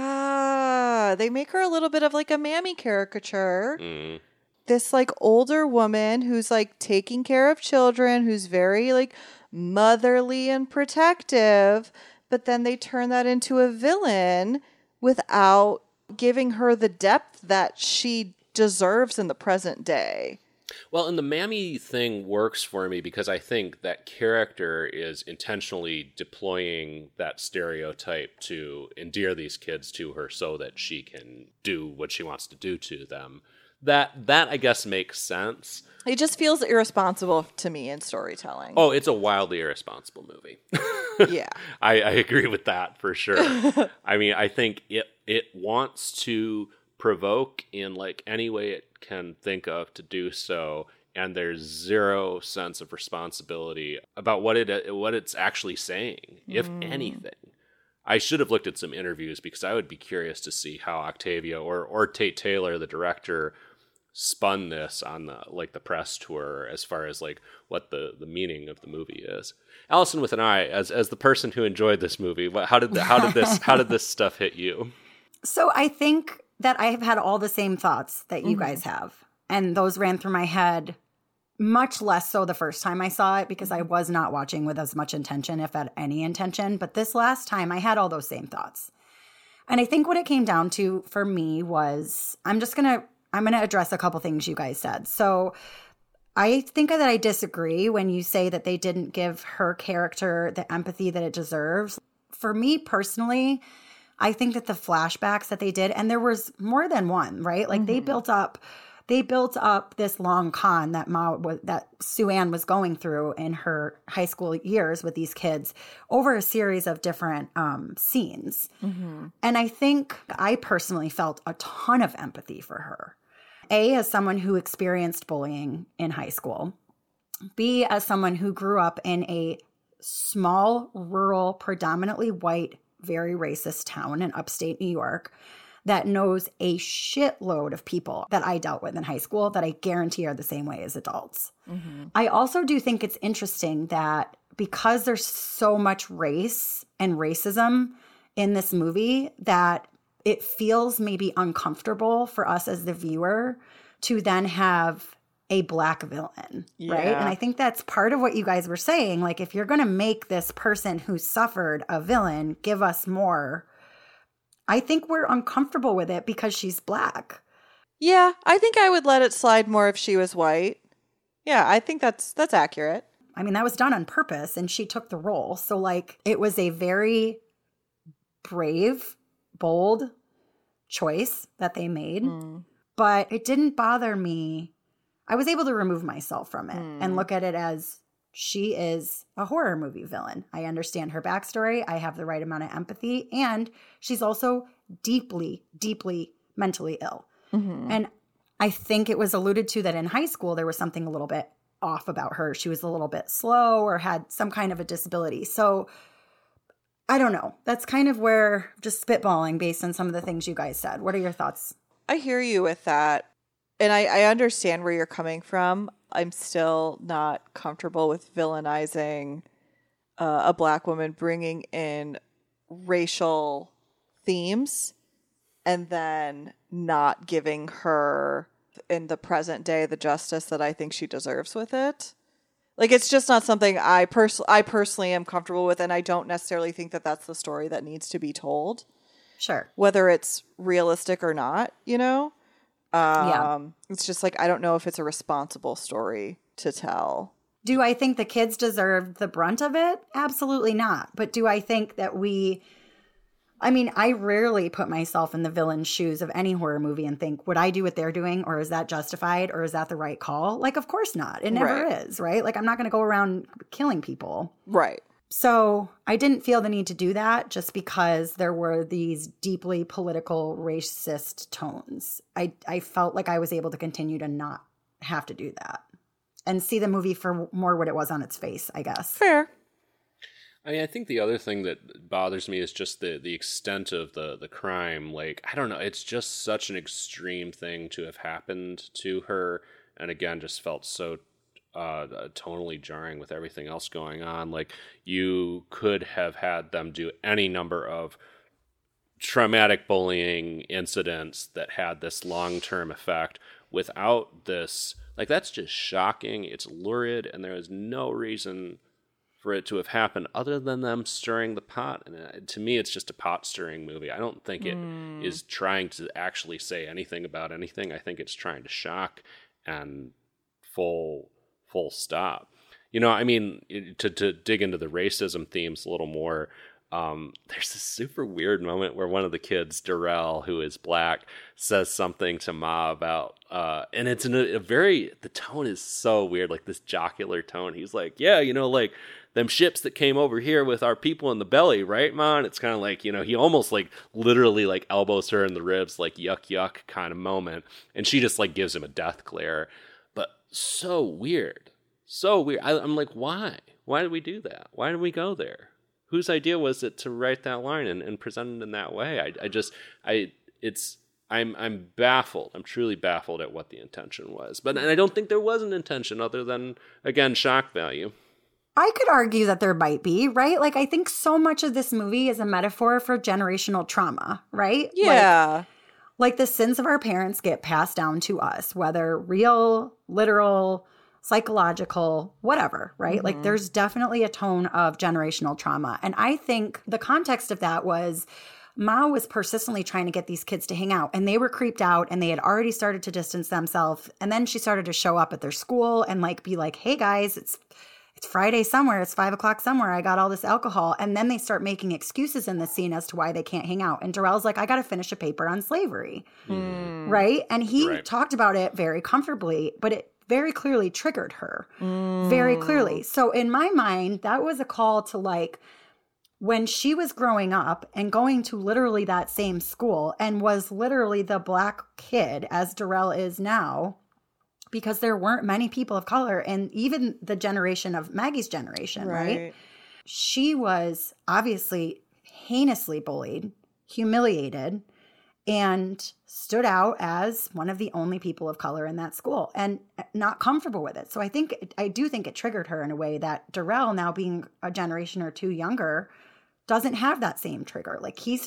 they make her a little bit of like a mammy caricature. This like older woman who's like taking care of children, who's very like motherly and protective, but then they turn that into a villain without giving her the depth that she deserves in the present day. Well, and the mammy thing works for me because I think that character is intentionally deploying that stereotype to endear these kids to her so that she can do what she wants to do to them. That I guess makes sense. It just feels irresponsible to me in storytelling. Oh, it's a wildly irresponsible movie. Yeah. I agree with that for sure. I mean, I think it wants to provoke in like any way it can think of to do so, and there's zero sense of responsibility about what it's actually saying, if anything. I should have looked at some interviews because I would be curious to see how Octavia or Tate Taylor, the director, spun this on the press tour as far as like what the meaning of the movie is. Allison with an I, as the person who enjoyed this movie, how did this stuff hit you? So I think that I have had all the same thoughts that you guys have. And those ran through my head much less so the first time I saw it because I was not watching with as much intention, if at any intention. But this last time I had all those same thoughts. And I think what it came down to for me was I'm going to address a couple things you guys said. So I think that I disagree when you say that they didn't give her character the empathy that it deserves. For me personally, I think that the flashbacks that they did, and there was more than one, right? Like they built up this long con that Sue-Ann was going through in her high school years with these kids over a series of different scenes. And I think I personally felt a ton of empathy for her. A, as someone who experienced bullying in high school. B, as someone who grew up in a small, rural, predominantly white, very racist town in upstate New York that knows a shitload of people that I dealt with in high school that I guarantee are the same way as adults. I also do think it's interesting that because there's so much race and racism in this movie that it feels maybe uncomfortable for us as the viewer to then have a Black villain, right? And I think that's part of what you guys were saying. Like, if you're going to make this person who suffered a villain, give us more. I think we're uncomfortable with it because she's Black. Yeah, I think I would let it slide more if she was white. Yeah, I think that's accurate. I mean, that was done on purpose, and she took the role. So, like, it was a very brave, bold choice that they made. But it didn't bother me. I was able to remove myself from it and look at it as she is a horror movie villain. I understand her backstory. I have the right amount of empathy. And she's also deeply, deeply mentally ill. And I think it was alluded to that in high school, there was something a little bit off about her. She was a little bit slow or had some kind of a disability. So I don't know. That's kind of where, just spitballing based on some of the things you guys said. What are your thoughts? I hear you with that. And I understand where you're coming from. I'm still not comfortable with villainizing a Black woman, bringing in racial themes and then not giving her in the present day the justice that I think she deserves with it. Like, it's just not something I personally am comfortable with, and I don't necessarily think that that's the story that needs to be told. Sure. Whether it's realistic or not, you know? Yeah. It's just like, I don't know if it's a responsible story to tell. Do I think the kids deserve the brunt of it? Absolutely not. But do I think that I rarely put myself in the villain's shoes of any horror movie and think, would I do what they're doing? Or is that justified? Or is that the right call? Like, of course not. It never is, right? Like, I'm not going to go around killing people. Right. So I didn't feel the need to do that just because there were these deeply political, racist tones. I felt like I was able to continue to not have to do that and see the movie for more what it was on its face, I guess. Fair. I mean, I think the other thing that bothers me is just the extent of the crime. Like, I don't know, it's just such an extreme thing to have happened to her. And again, just felt so tonally jarring with everything else going on. Like, you could have had them do any number of traumatic bullying incidents that had this long-term effect without this. Like, that's just shocking. It's lurid, and there is no reason for it to have happened other than them stirring the pot. And to me, it's just a pot stirring movie. I don't think it is trying to actually say anything about anything. I think it's trying to shock and full stop. You know, I mean, to dig into the racism themes a little more, There's this super weird moment where one of the kids, Darrell, who is black, says something to Ma about, and it's in the tone is so weird, like this jocular tone. He's like, yeah, like them ships that came over here with our people in the belly, right, Ma? And it's kind of like, he almost like literally like elbows her in the ribs, like yuck, yuck kind of moment. And she just like gives him a death glare. But so weird. So weird. I'm like, why? Why did we do that? Why did we go there? Whose idea was it to write that line and present it in that way? I'm baffled. I'm truly baffled at what the intention was. And I don't think there was an intention other than, again, shock value. I could argue that there might be, right? Like, I think so much of this movie is a metaphor for generational trauma, right? Yeah. Like the sins of our parents get passed down to us, whether real, literal, psychological, whatever, right? Mm-hmm. Like there's definitely a tone of generational trauma. And I think the context of that was Ma was persistently trying to get these kids to hang out, and they were creeped out and they had already started to distance themselves. And then she started to show up at their school and like be like, hey guys, it's Friday somewhere. It's 5:00 somewhere. I got all this alcohol. And then they start making excuses in the scene as to why they can't hang out. And Darrell's like, I got to finish a paper on slavery. Right. And he talked about it very comfortably, but it very clearly triggered her. Very clearly. So in my mind, that was a call to like, when she was growing up and going to literally that same school and was literally the black kid as Darrell is now, because there weren't many people of color, and even the generation of Maggie's generation, right? She was obviously heinously bullied, humiliated, and stood out as one of the only people of color in that school and not comfortable with it. So I do think it triggered her in a way that Darrell, now being a generation or two younger, doesn't have that same trigger. Like he's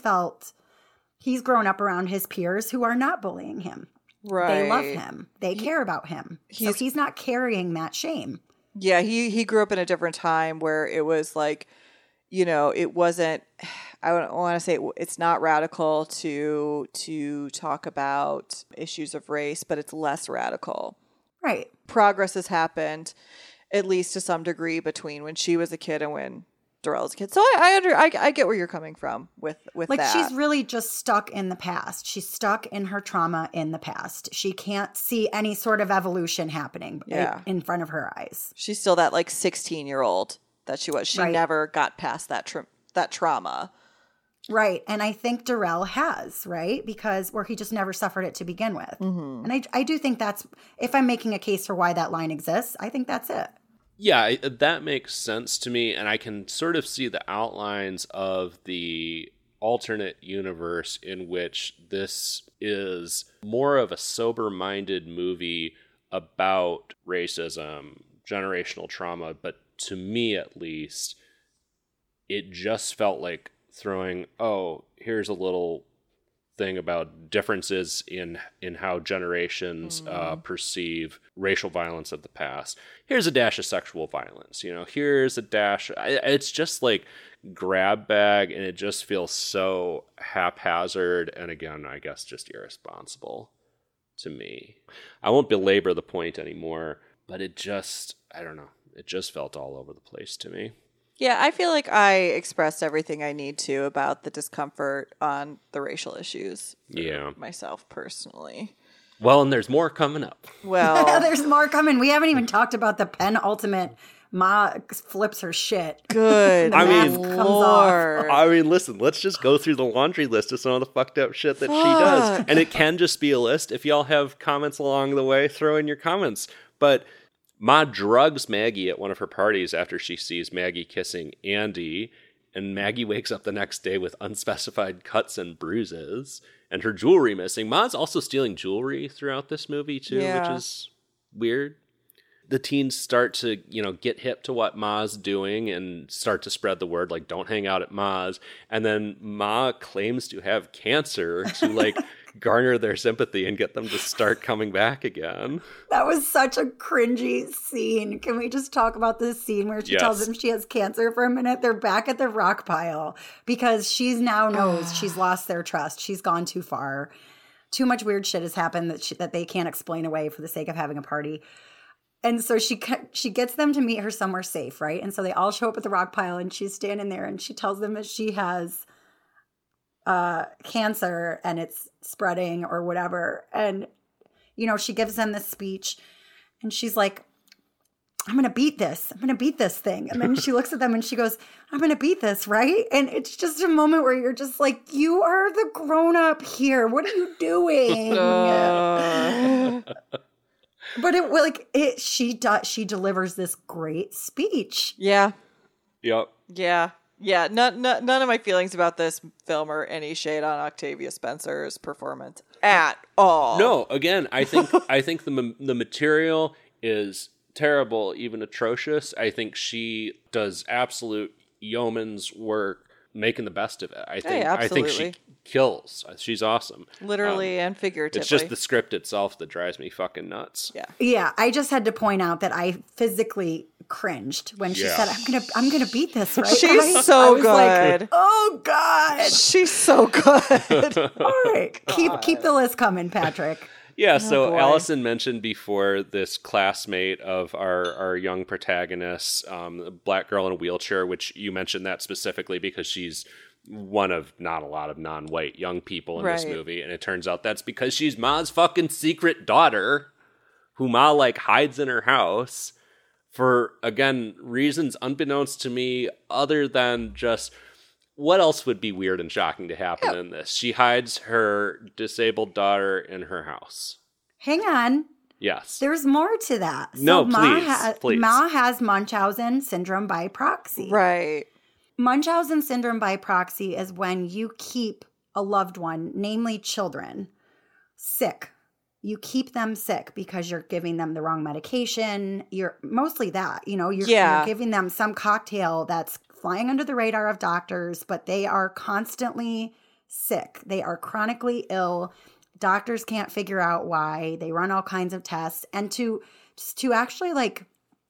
grown up around his peers who are not bullying him. Right. They love him. They care about him. So he's not carrying that shame. Yeah, he grew up in a different time where it was like, it wasn't, I want to say it's not radical to talk about issues of race, but it's less radical. Right. Progress has happened, at least to some degree, between when she was a kid and when Darrell's a kid. So I get where you're coming from with like that. She's really just stuck in the past. She's stuck in her trauma in the past. She can't see any sort of evolution happening in front of her eyes. She's still that like 16-year-old that she was. She never got past that trauma. Right. And I think Darrell has, right? Because where he just never suffered it to begin with. Mm-hmm. And I do think that's, if I'm making a case for why that line exists, I think that's it. Yeah, that makes sense to me, and I can sort of see the outlines of the alternate universe in which this is more of a sober-minded movie about racism, generational trauma, but to me at least, it just felt like throwing, here's a little thing about differences in how generations perceive racial violence of the past. Here's a dash of sexual violence, here's a dash. It's just like grab bag, and it just feels so haphazard. And again, I guess just irresponsible to me. I won't belabor the point anymore, but it just, I don't know. It just felt all over the place to me. Yeah, I feel like I expressed everything I need to about the discomfort on the racial issues for myself personally. Well, and there's more coming up. Well, there's more coming. We haven't even talked about the penultimate Ma flips her shit. Good. Listen, let's just go through the laundry list of some of the fucked up shit that she does. And it can just be a list. If y'all have comments along the way, throw in your comments. But Ma drugs Maggie at one of her parties after she sees Maggie kissing Andy, and Maggie wakes up the next day with unspecified cuts and bruises, and her jewelry missing. Ma's also stealing jewelry throughout this movie, too, which is weird. The teens start to, get hip to what Ma's doing and start to spread the word, like, don't hang out at Ma's. And then Ma claims to have cancer to, garner their sympathy and get them to start coming back again. That was such a cringy scene. Can we just talk about this scene where she tells him she has cancer for a minute? They're back at the rock pile because she now knows she's lost their trust. She's gone too far. Too much weird shit has happened that they can't explain away for the sake of having a party. And so she gets them to meet her somewhere safe, right? And so they all show up at the rock pile, and she's standing there, and she tells them that she has cancer and it's spreading or whatever. And, you know, she gives them this speech, and she's like, I'm going to beat this. I'm going to beat this thing. And then she looks at them and she goes, I'm going to beat this, right? And it's just a moment where you're just like, you are the grown up here. What are you doing? But she delivers this great speech. Yeah. Yep. Yeah. Yeah. None of my feelings about this film are any shade on Octavia Spencer's performance at all. No, again, I think the material is terrible, even atrocious. I think she does absolute yeoman's work making the best of it. I think she kills. She's awesome. Literally and figuratively. It's just the script itself that drives me fucking nuts. Yeah. Yeah, I just had to point out that I physically cringed when she said, I'm gonna beat this, right? She's so good. Like, oh God. She's so good. All right. Keep the list coming, Patrick. Yeah, so boy. Allison mentioned before this classmate of our young protagonist, black girl in a wheelchair, which you mentioned that specifically because she's one of not a lot of non-white young people in this movie. And it turns out that's because she's Ma's fucking secret daughter, who Ma like hides in her house for, again, reasons unbeknownst to me, other than just... What else would be weird and shocking to happen in this? She hides her disabled daughter in her house. Hang on. Yes. There's more to that. No, So please. Ma has Munchausen syndrome by proxy. Right. Munchausen syndrome by proxy is when you keep a loved one, namely children, sick. You keep them sick because you're giving them the wrong medication. You're mostly that, you know, you're giving them some cocktail that's flying under the radar of doctors, but they are constantly sick. They are chronically ill. Doctors can't figure out why. They run all kinds of tests. And to actually like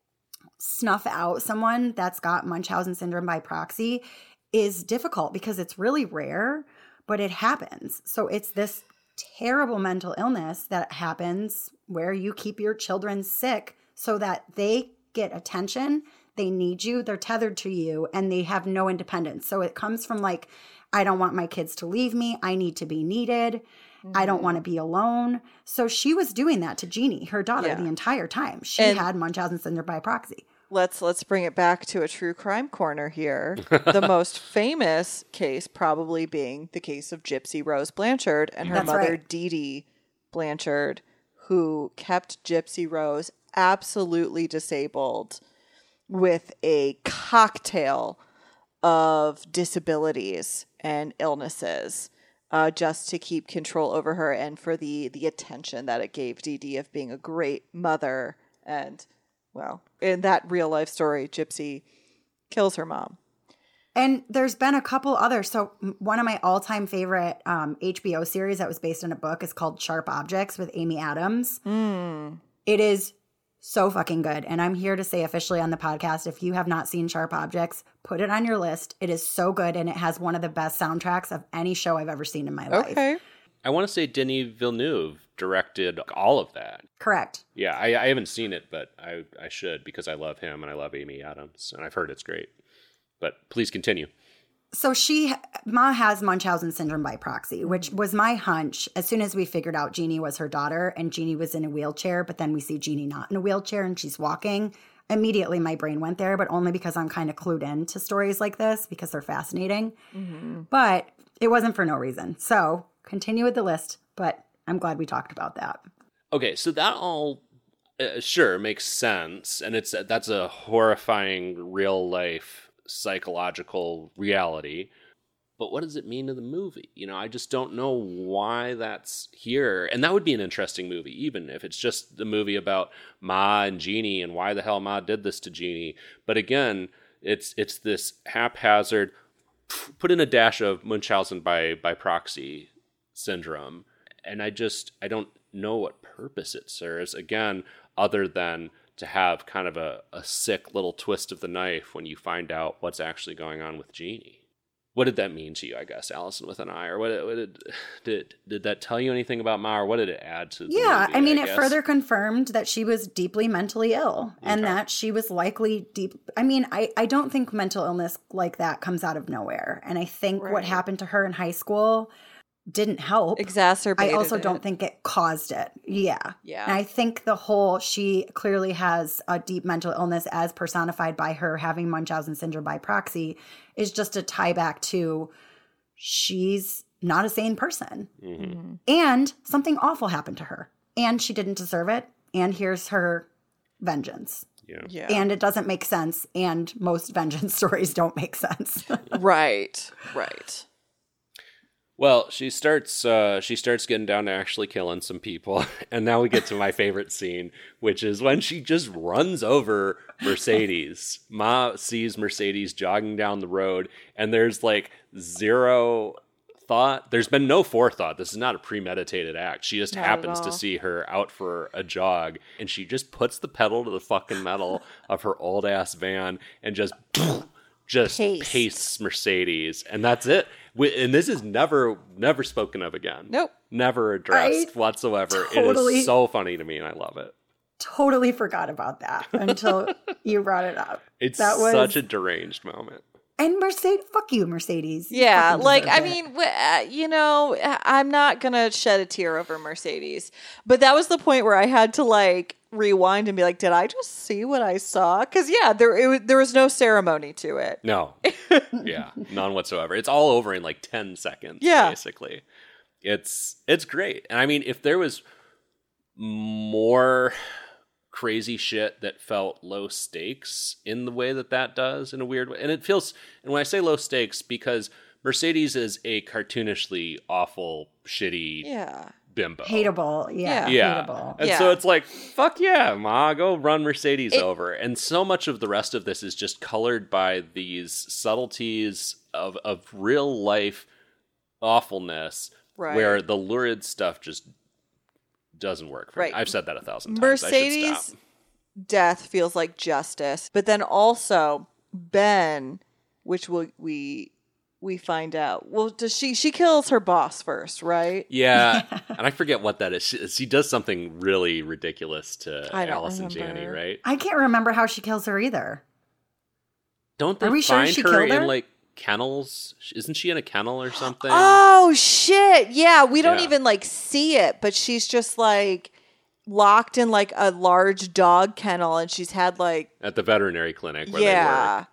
snuff out someone that's got Munchausen syndrome by proxy is difficult because it's really rare, but it happens. So it's this terrible mental illness that happens where you keep your children sick so that they get attention. They need you, they're tethered to you, and they have no independence. So it comes from like, I don't want my kids to leave me. I need to be needed. I don't want to be alone. So she was doing that to Jeannie, her daughter, the entire time. She had Munchausen syndrome by proxy. Let's bring it back to a true crime corner here. The most famous case probably being the case of Gypsy Rose Blanchard and her mother, Dee Dee Blanchard, who kept Gypsy Rose absolutely disabled with a cocktail of disabilities and illnesses just to keep control over her and for the attention that it gave Dee Dee of being a great mother. And, well, in that real life story, Gypsy kills her mom. And there's been a couple others. So one of my all-time favorite HBO series that was based on a book is called Sharp Objects with Amy Adams. It is so fucking good. And I'm here to say officially on the podcast, if you have not seen Sharp Objects, put it on your list. It is so good, and it has one of the best soundtracks of any show I've ever seen in my life. Okay. I want to say Denis Villeneuve directed all of that. Correct. Yeah, I haven't seen it, but I should because I love him and I love Amy Adams, and I've heard it's great. But please continue. So Ma has Munchausen syndrome by proxy, which was my hunch as soon as we figured out Jeannie was her daughter and Jeannie was in a wheelchair, but then we see Jeannie not in a wheelchair and she's walking. Immediately my brain went there, but only because I'm kind of clued in to stories like this because they're fascinating. But it wasn't for no reason. So continue with the list, but I'm glad we talked about that. Okay, so that all sure makes sense, and that's a horrifying real life psychological reality. But what does it mean to the movie? You know, I just don't know why that's here. And that would be an interesting movie, even if it's just the movie about Ma and Jeannie and why the hell Ma did this to Jeannie. But again, it's this haphazard, put in a dash of Munchausen by proxy syndrome. And I don't know what purpose it serves, again, other than to have kind of a sick little twist of the knife when you find out what's actually going on with Jeannie. What did that mean to you, I guess, Allison with an I? Or did that tell you anything about Ma, or what did it add to the movie, I mean, it guess? further confirmed that she was deeply mentally ill and that she was likely I mean, I don't think mental illness like that comes out of nowhere. And I think what happened to her in high school didn't help. Exacerbated I also it. don't think it caused it. Yeah. Yeah. And I think she clearly has a deep mental illness as personified by her having Munchausen syndrome by proxy is just a tie back to she's not a sane person. Mm-hmm. And something awful happened to her. And she didn't deserve it. And here's her vengeance. Yeah. And it doesn't make sense. And most vengeance stories don't make sense. Right. Well, she starts getting down to actually killing some people, and now we get to my favorite scene, which is when she just runs over Mercedes. Ma sees Mercedes jogging down the road, and there's like zero thought. There's been no forethought. This is not a premeditated act. She just happens to see her out for a jog, and she just puts the pedal to the fucking metal of her old ass van and just pastes Mercedes, and that's it. And this is never spoken of again. Nope. Never addressed whatsoever. It is so funny to me, and I love it. Totally forgot about that until you brought it up. It's such a deranged moment. And Mercedes, fuck you, Mercedes. Yeah, like, I mean, I'm not going to shed a tear over Mercedes. But that was the point where I had to, like, rewind and be like, did I just see what I saw? Because, there was no ceremony to it. No. Yeah, none whatsoever. It's all over in, like, 10 seconds, basically. It's great. And, I mean, if there was more crazy shit that felt low stakes in the way that does in a weird way. And it feels, and when I say low stakes, because Mercedes is a cartoonishly awful, shitty bimbo. Hateable. Yeah. Hateable. And so it's like, fuck yeah, Ma, go run Mercedes over. And so much of the rest of this is just colored by these subtleties of real life awfulness, where the lurid stuff just doesn't work for me. I've said that 1,000 times. Mercedes' death feels like justice, but then also Ben, which we find out. Well, does she kills her boss first, right? Yeah, and I forget what that is. She does something really ridiculous to Alice and Janney, right? I can't remember how she kills her either. Don't they find her in like kennels? Isn't she in a kennel or something? Oh shit! Yeah, we don't even like see it, but she's just like locked in like a large dog kennel, and she's had like at the veterinary clinic where they work.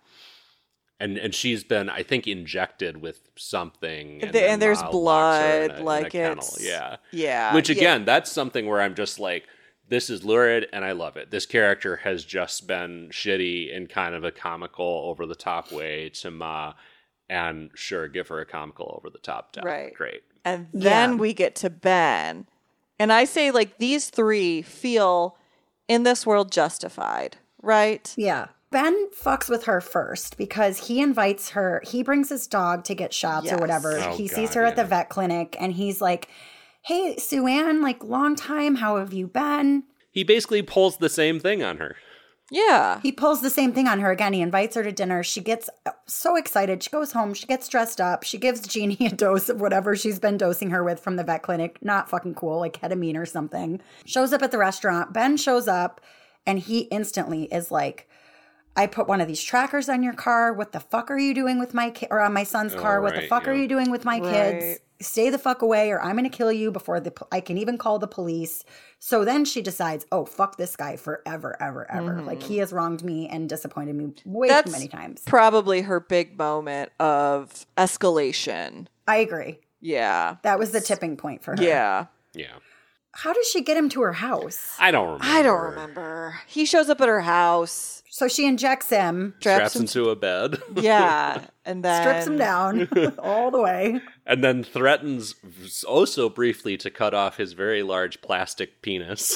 And she's been, I think, injected with something, and there's blood, like in a kennel. Yeah. Which again, that's something where I'm just like, this is lurid, and I love it. This character has just been shitty in kind of a comical, over the top way to Ma. And sure, give her a comical over the top death. Right. Great. And then we get to Ben. And I say, like, these three feel in this world justified, right? Yeah. Ben fucks with her first because he invites her. He brings his dog to get shots or whatever. He sees her at the vet clinic and he's like, hey, Sue Ann, like, long time. How have you been? He basically pulls the same thing on her. Yeah. He pulls the same thing on her again. He invites her to dinner. She gets so excited. She goes home. She gets dressed up. She gives Jeannie a dose of whatever she's been dosing her with from the vet clinic. Not fucking cool, like ketamine or something. Shows up at the restaurant. Ben shows up and he instantly is like, I put one of these trackers on your car. What the fuck are you doing with my or on my son's car? What the fuck are you doing with my kids? Stay the fuck away or I'm going to kill you before I can even call the police. So then she decides, oh, fuck this guy forever, ever, ever. Mm-hmm. Like, he has wronged me and disappointed me way too many times. Probably her big moment of escalation. I agree. Yeah. That was the tipping point for her. Yeah. Yeah. How does she get him to her house? I don't remember. He shows up at her house. So she injects him. Straps him to a bed. Yeah. And then strips him down all the way. And then threatens also briefly to cut off his very large plastic penis.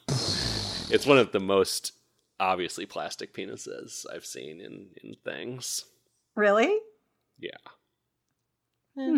It's one of the most obviously plastic penises I've seen in things. Really? Yeah.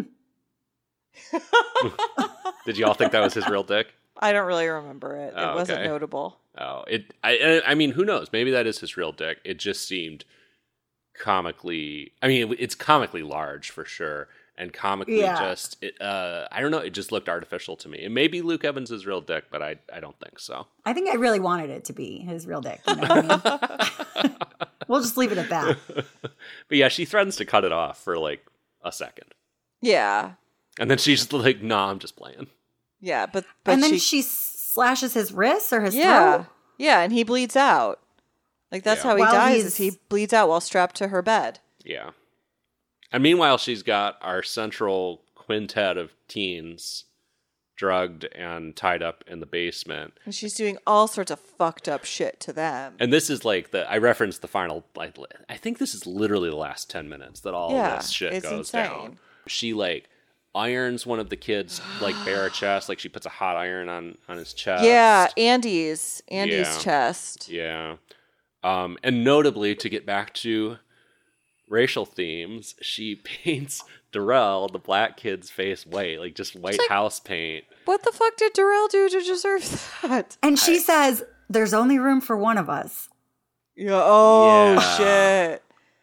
Did you all think that was his real dick? I don't really remember it. It wasn't notable. Oh, I mean, who knows? Maybe that is his real dick. It just seemed comically, I mean, it's comically large for sure. And comically just, I don't know, it just looked artificial to me. It may be Luke Evans' real dick, but I don't think so. I think I really wanted it to be his real dick. You know what I mean? We'll just leave it at that. But yeah, she threatens to cut it off for like a second. Yeah. And then she's like, nah, I'm just playing. Yeah, but and then she slashes his wrist or his yeah. throat. Yeah, and he bleeds out. Like, that's how he While dies, is he bleeds out while strapped to her bed. Yeah. And meanwhile, she's got our central quintet of teens drugged and tied up in the basement. And she's doing all sorts of fucked up shit to them. And this is like I referenced the final, like, I think this is literally the last 10 minutes that all of this shit goes insane. down. She like irons one of the kids like bare chest, like she puts a hot iron on his chest. Yeah, Andy's Yeah. chest. Yeah. And notably, to get back to racial themes, she paints Darrell, the black kid's face, white, like just white house paint. What the fuck did Darrell do to deserve that? And she says, there's only room for one of us. Yeah. Oh, Yeah. shit.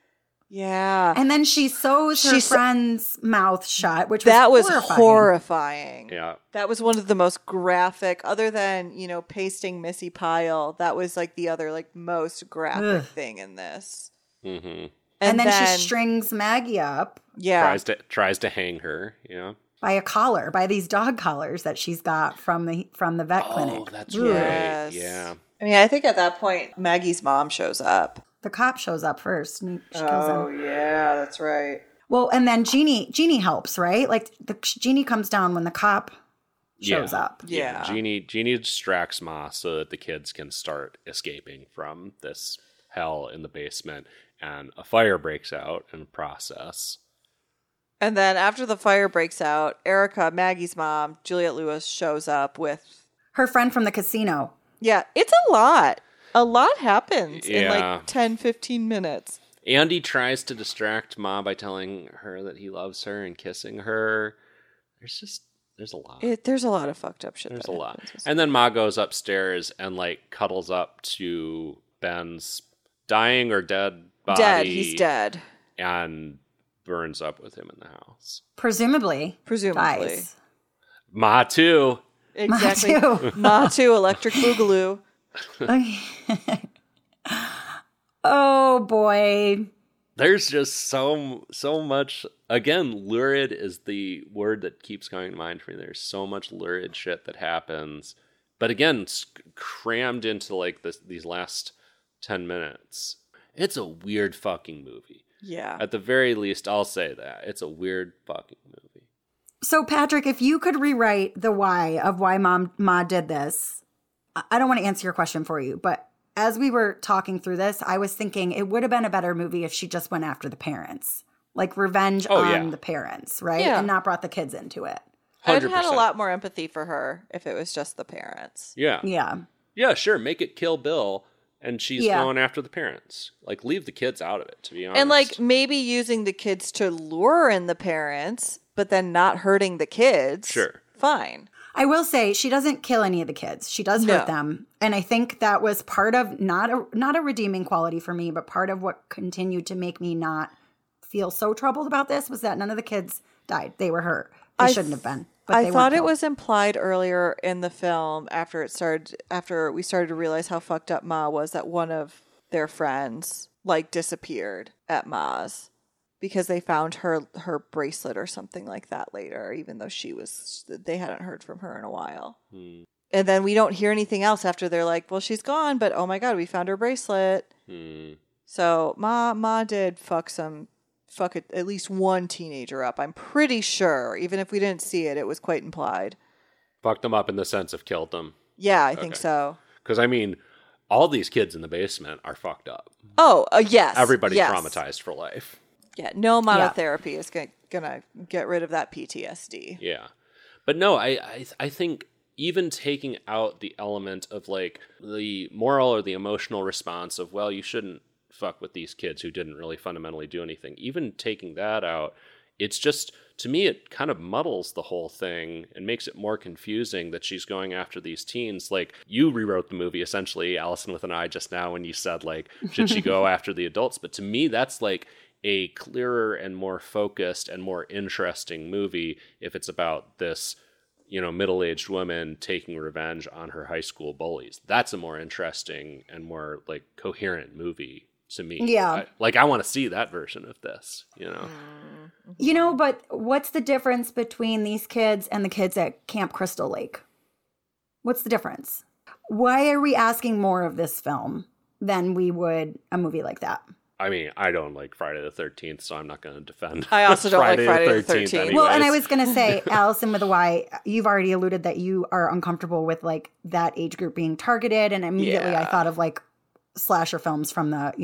Yeah. And then she sews her friend's mouth shut, which that was horrifying. horrifying. Yeah. That was one of the most graphic, other than, pasting Missy Pyle. That was like the other like most graphic thing in this. Mm-hmm. And then she strings Maggie up. Yeah. Tries to hang her, By a collar, by these dog collars that she's got from the vet clinic. Oh, that's Yes. right. Yeah. I mean, I think at that point, Maggie's mom shows up. The cop shows up first and she kills him. Yeah, that's right. Well, and then Jeannie helps, right? Like Jeannie comes down when the cop shows up. Yeah. Jeannie distracts Ma so that the kids can start escaping from this hell in the basement, and a fire breaks out in the process. And then after the fire breaks out, Erica, Maggie's mom, Juliette Lewis, shows up with Her friend from the casino. Yeah, it's a lot. A lot happens in Yeah. like 10, 15 minutes. Andy tries to distract Ma by telling her that he loves her and kissing her. There's a lot. There's a lot of fucked up shit. There's that a lot. happens. And then Ma goes upstairs and like cuddles up to Ben's dying or dead body. Dead. He's dead. And burns up with him in the house. Presumably. Dies. Ma too. Exactly. Ma too. Ma too. Electric Boogaloo. Okay. Oh boy. There's just so much. Again, lurid is the word that keeps coming to mind for me. There's so much lurid shit that happens, but again, crammed into like these last 10 minutes. It's a weird fucking movie. Yeah. At the very least, I'll say that it's a weird fucking movie. So Patrick, if you could rewrite the why of why Ma did this, I don't want to answer your question for you, but as we were talking through this, I was thinking it would have been a better movie if she just went after the parents. Like revenge on the parents, right? Yeah. And not brought the kids into it. 100%. I'd had a lot more empathy for her if it was just the parents. Yeah. Yeah. Yeah, sure. Make it Kill Bill, and she's Yeah. going after the parents. Like, leave the kids out of it, to be honest. And like maybe using the kids to lure in the parents, but then not hurting the kids. Sure. Fine. I will say she doesn't kill any of the kids. She does hurt them. And I think that was part of not a redeeming quality for me, but part of what continued to make me not feel so troubled about this was that none of the kids died. They were hurt. They shouldn't have been. But I they thought were it killed. was implied earlier in the film after we started to realize how fucked up Ma was, that one of their friends like disappeared at Ma's because they found her bracelet or something like that later, even though they hadn't heard from her in a while. And then we don't hear anything else after they're like, well, she's gone, but oh my God, we found her bracelet. So Ma did fuck at least one teenager up. I'm pretty sure, even if we didn't see it, it was quite implied. Fucked them up in the sense of killed them. Yeah, I think so. Because, I mean, all these kids in the basement are fucked up. Oh, yes. Everybody's yes. traumatized for life. Yeah, no amount of therapy is gonna get rid of that PTSD. Yeah. But no, I think even taking out the element of like the moral or the emotional response of, well, you shouldn't fuck with these kids who didn't really fundamentally do anything. Even taking that out, it's just, to me, it kind of muddles the whole thing and makes it more confusing that she's going after these teens. Like, you rewrote the movie, essentially, Allison with an I, just now when you said, like, should she go after the adults? But to me, that's like a clearer and more focused and more interesting movie if it's about this, middle-aged woman taking revenge on her high school bullies. That's a more interesting and more, like, coherent movie to me. Yeah. I want to see that version of this, But what's the difference between these kids and the kids at Camp Crystal Lake? What's the difference? Why are we asking more of this film than we would a movie like that? I mean, I don't like Friday the 13th, so I'm not going to defend. I also don't like Friday the 13th. Anyways. Well, and I was going to say, Allison with a Y, you've already alluded that you are uncomfortable with like that age group being targeted. And immediately I thought of like slasher films from the,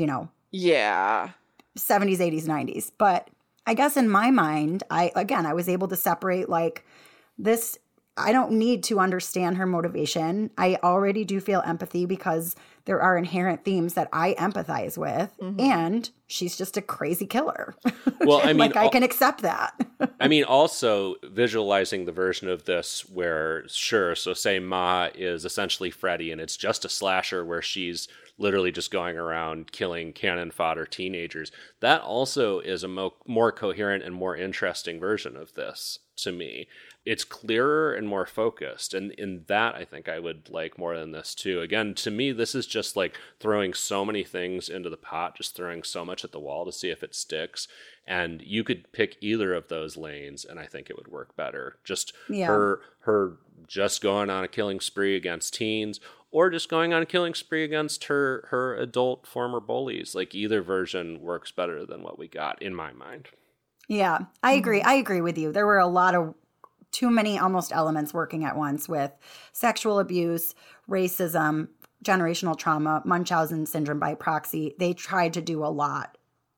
70s, 80s, 90s. But I guess in my mind, I was able to separate like this. I don't need to understand her motivation. I already do feel empathy because there are inherent themes that I empathize with, and she's just a crazy killer. Well, I mean, like I can accept that. I mean, also visualizing the version of this where, so say Ma is essentially Freddy, and it's just a slasher where she's literally just going around killing cannon fodder teenagers. That also is a more coherent and more interesting version of this to me. It's clearer and more focused. And in that, I think I would like more than this too. Again, to me, this is just like throwing so many things into the pot, just throwing so much at the wall to see if it sticks. And you could pick either of those lanes, and I think it would work better. Just her just going on a killing spree against teens, or just going on a killing spree against her adult former bullies. Like, either version works better than what we got, in my mind. Yeah, I agree. I agree with you. There were a lot of too many almost elements working at once with sexual abuse, racism, generational trauma, Munchausen syndrome by proxy. They tried to do a lot.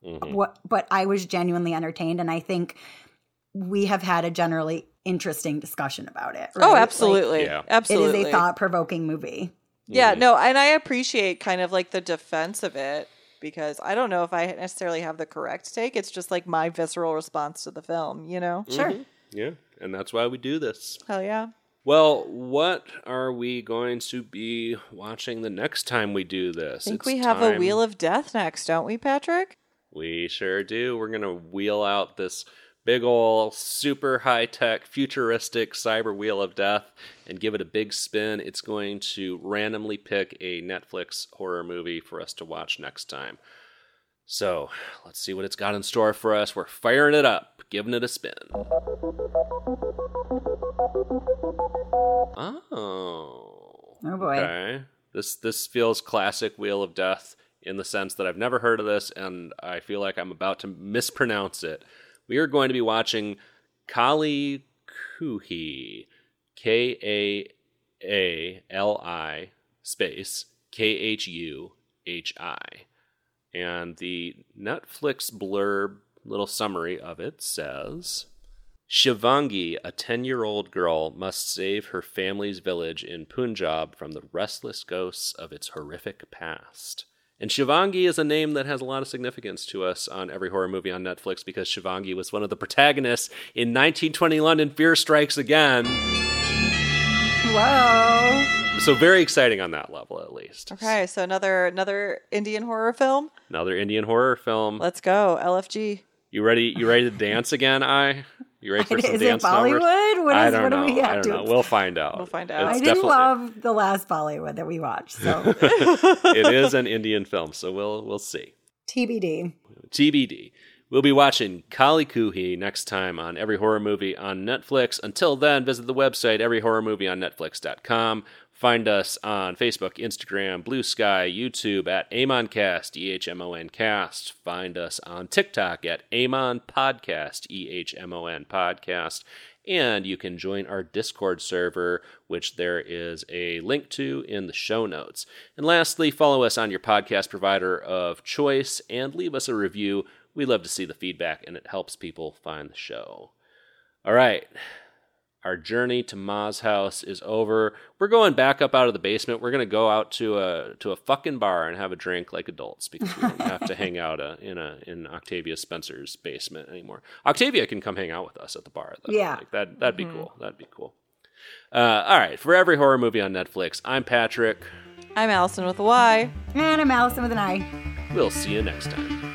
But I was genuinely entertained, and I think we have had a generally interesting discussion about it. Right? Oh, absolutely. Absolutely. It is a thought-provoking movie. Yeah, no, and I appreciate kind of like the defense of it, because I don't know if I necessarily have the correct take. It's just like my visceral response to the film, Sure. Yeah, and that's why we do this. Hell yeah. Well, what are we going to be watching the next time we do this? I think we have a Wheel of Death next, don't we, Patrick? We sure do. We're going to wheel out this big ol' super high-tech, futuristic cyber Wheel of Death and give it a big spin. It's going to randomly pick a Netflix horror movie for us to watch next time. So, let's see what it's got in store for us. We're firing it up, giving it a spin. Oh boy. Okay. This feels classic Wheel of Death in the sense that I've never heard of this, and I feel like I'm about to mispronounce it. We are going to be watching Kali Kuhi, Kaali space Khuhi. And the Netflix blurb little summary of it says, Shivangi, a 10-year-old girl, must save her family's village in Punjab from the restless ghosts of its horrific past. And Shivangi is a name that has a lot of significance to us on Every Horror Movie on Netflix because Shivangi was one of the protagonists in 1920 London Fear Strikes Again. Whoa. So very exciting on that level, at least. Okay, so another Indian horror film? Another Indian horror film. Let's go, LFG. You ready to dance again, You ready for some is dance it Bollywood? numbers? I don't know. Do we have to? We'll find out. I didn't love the last Bollywood that we watched, so it is an Indian film, so we'll see. TBD. We'll be watching Kali Kuhi next time on Every Horror Movie on Netflix. Until then, visit the website everyhorrormovieonnetflix.com. Find us on Facebook, Instagram, Blue Sky, YouTube at AmonCast, EHMONcast. Find us on TikTok at Amon Podcast, EHMON Podcast. And you can join our Discord server, which there is a link to in the show notes. And lastly, follow us on your podcast provider of choice and leave us a review. We love to see the feedback, and it helps people find the show. All right. Our journey to Ma's house is over. We're going back up out of the basement. We're going to go out to a fucking bar and have a drink like adults because we don't have to hang out in Octavia Spencer's basement anymore. Octavia can come hang out with us at the bar, though. Yeah. Like that'd be cool. That'd be cool. All right. For every horror movie on Netflix, I'm Patrick. I'm Allison with a Y. And I'm Allison with an I. We'll see you next time.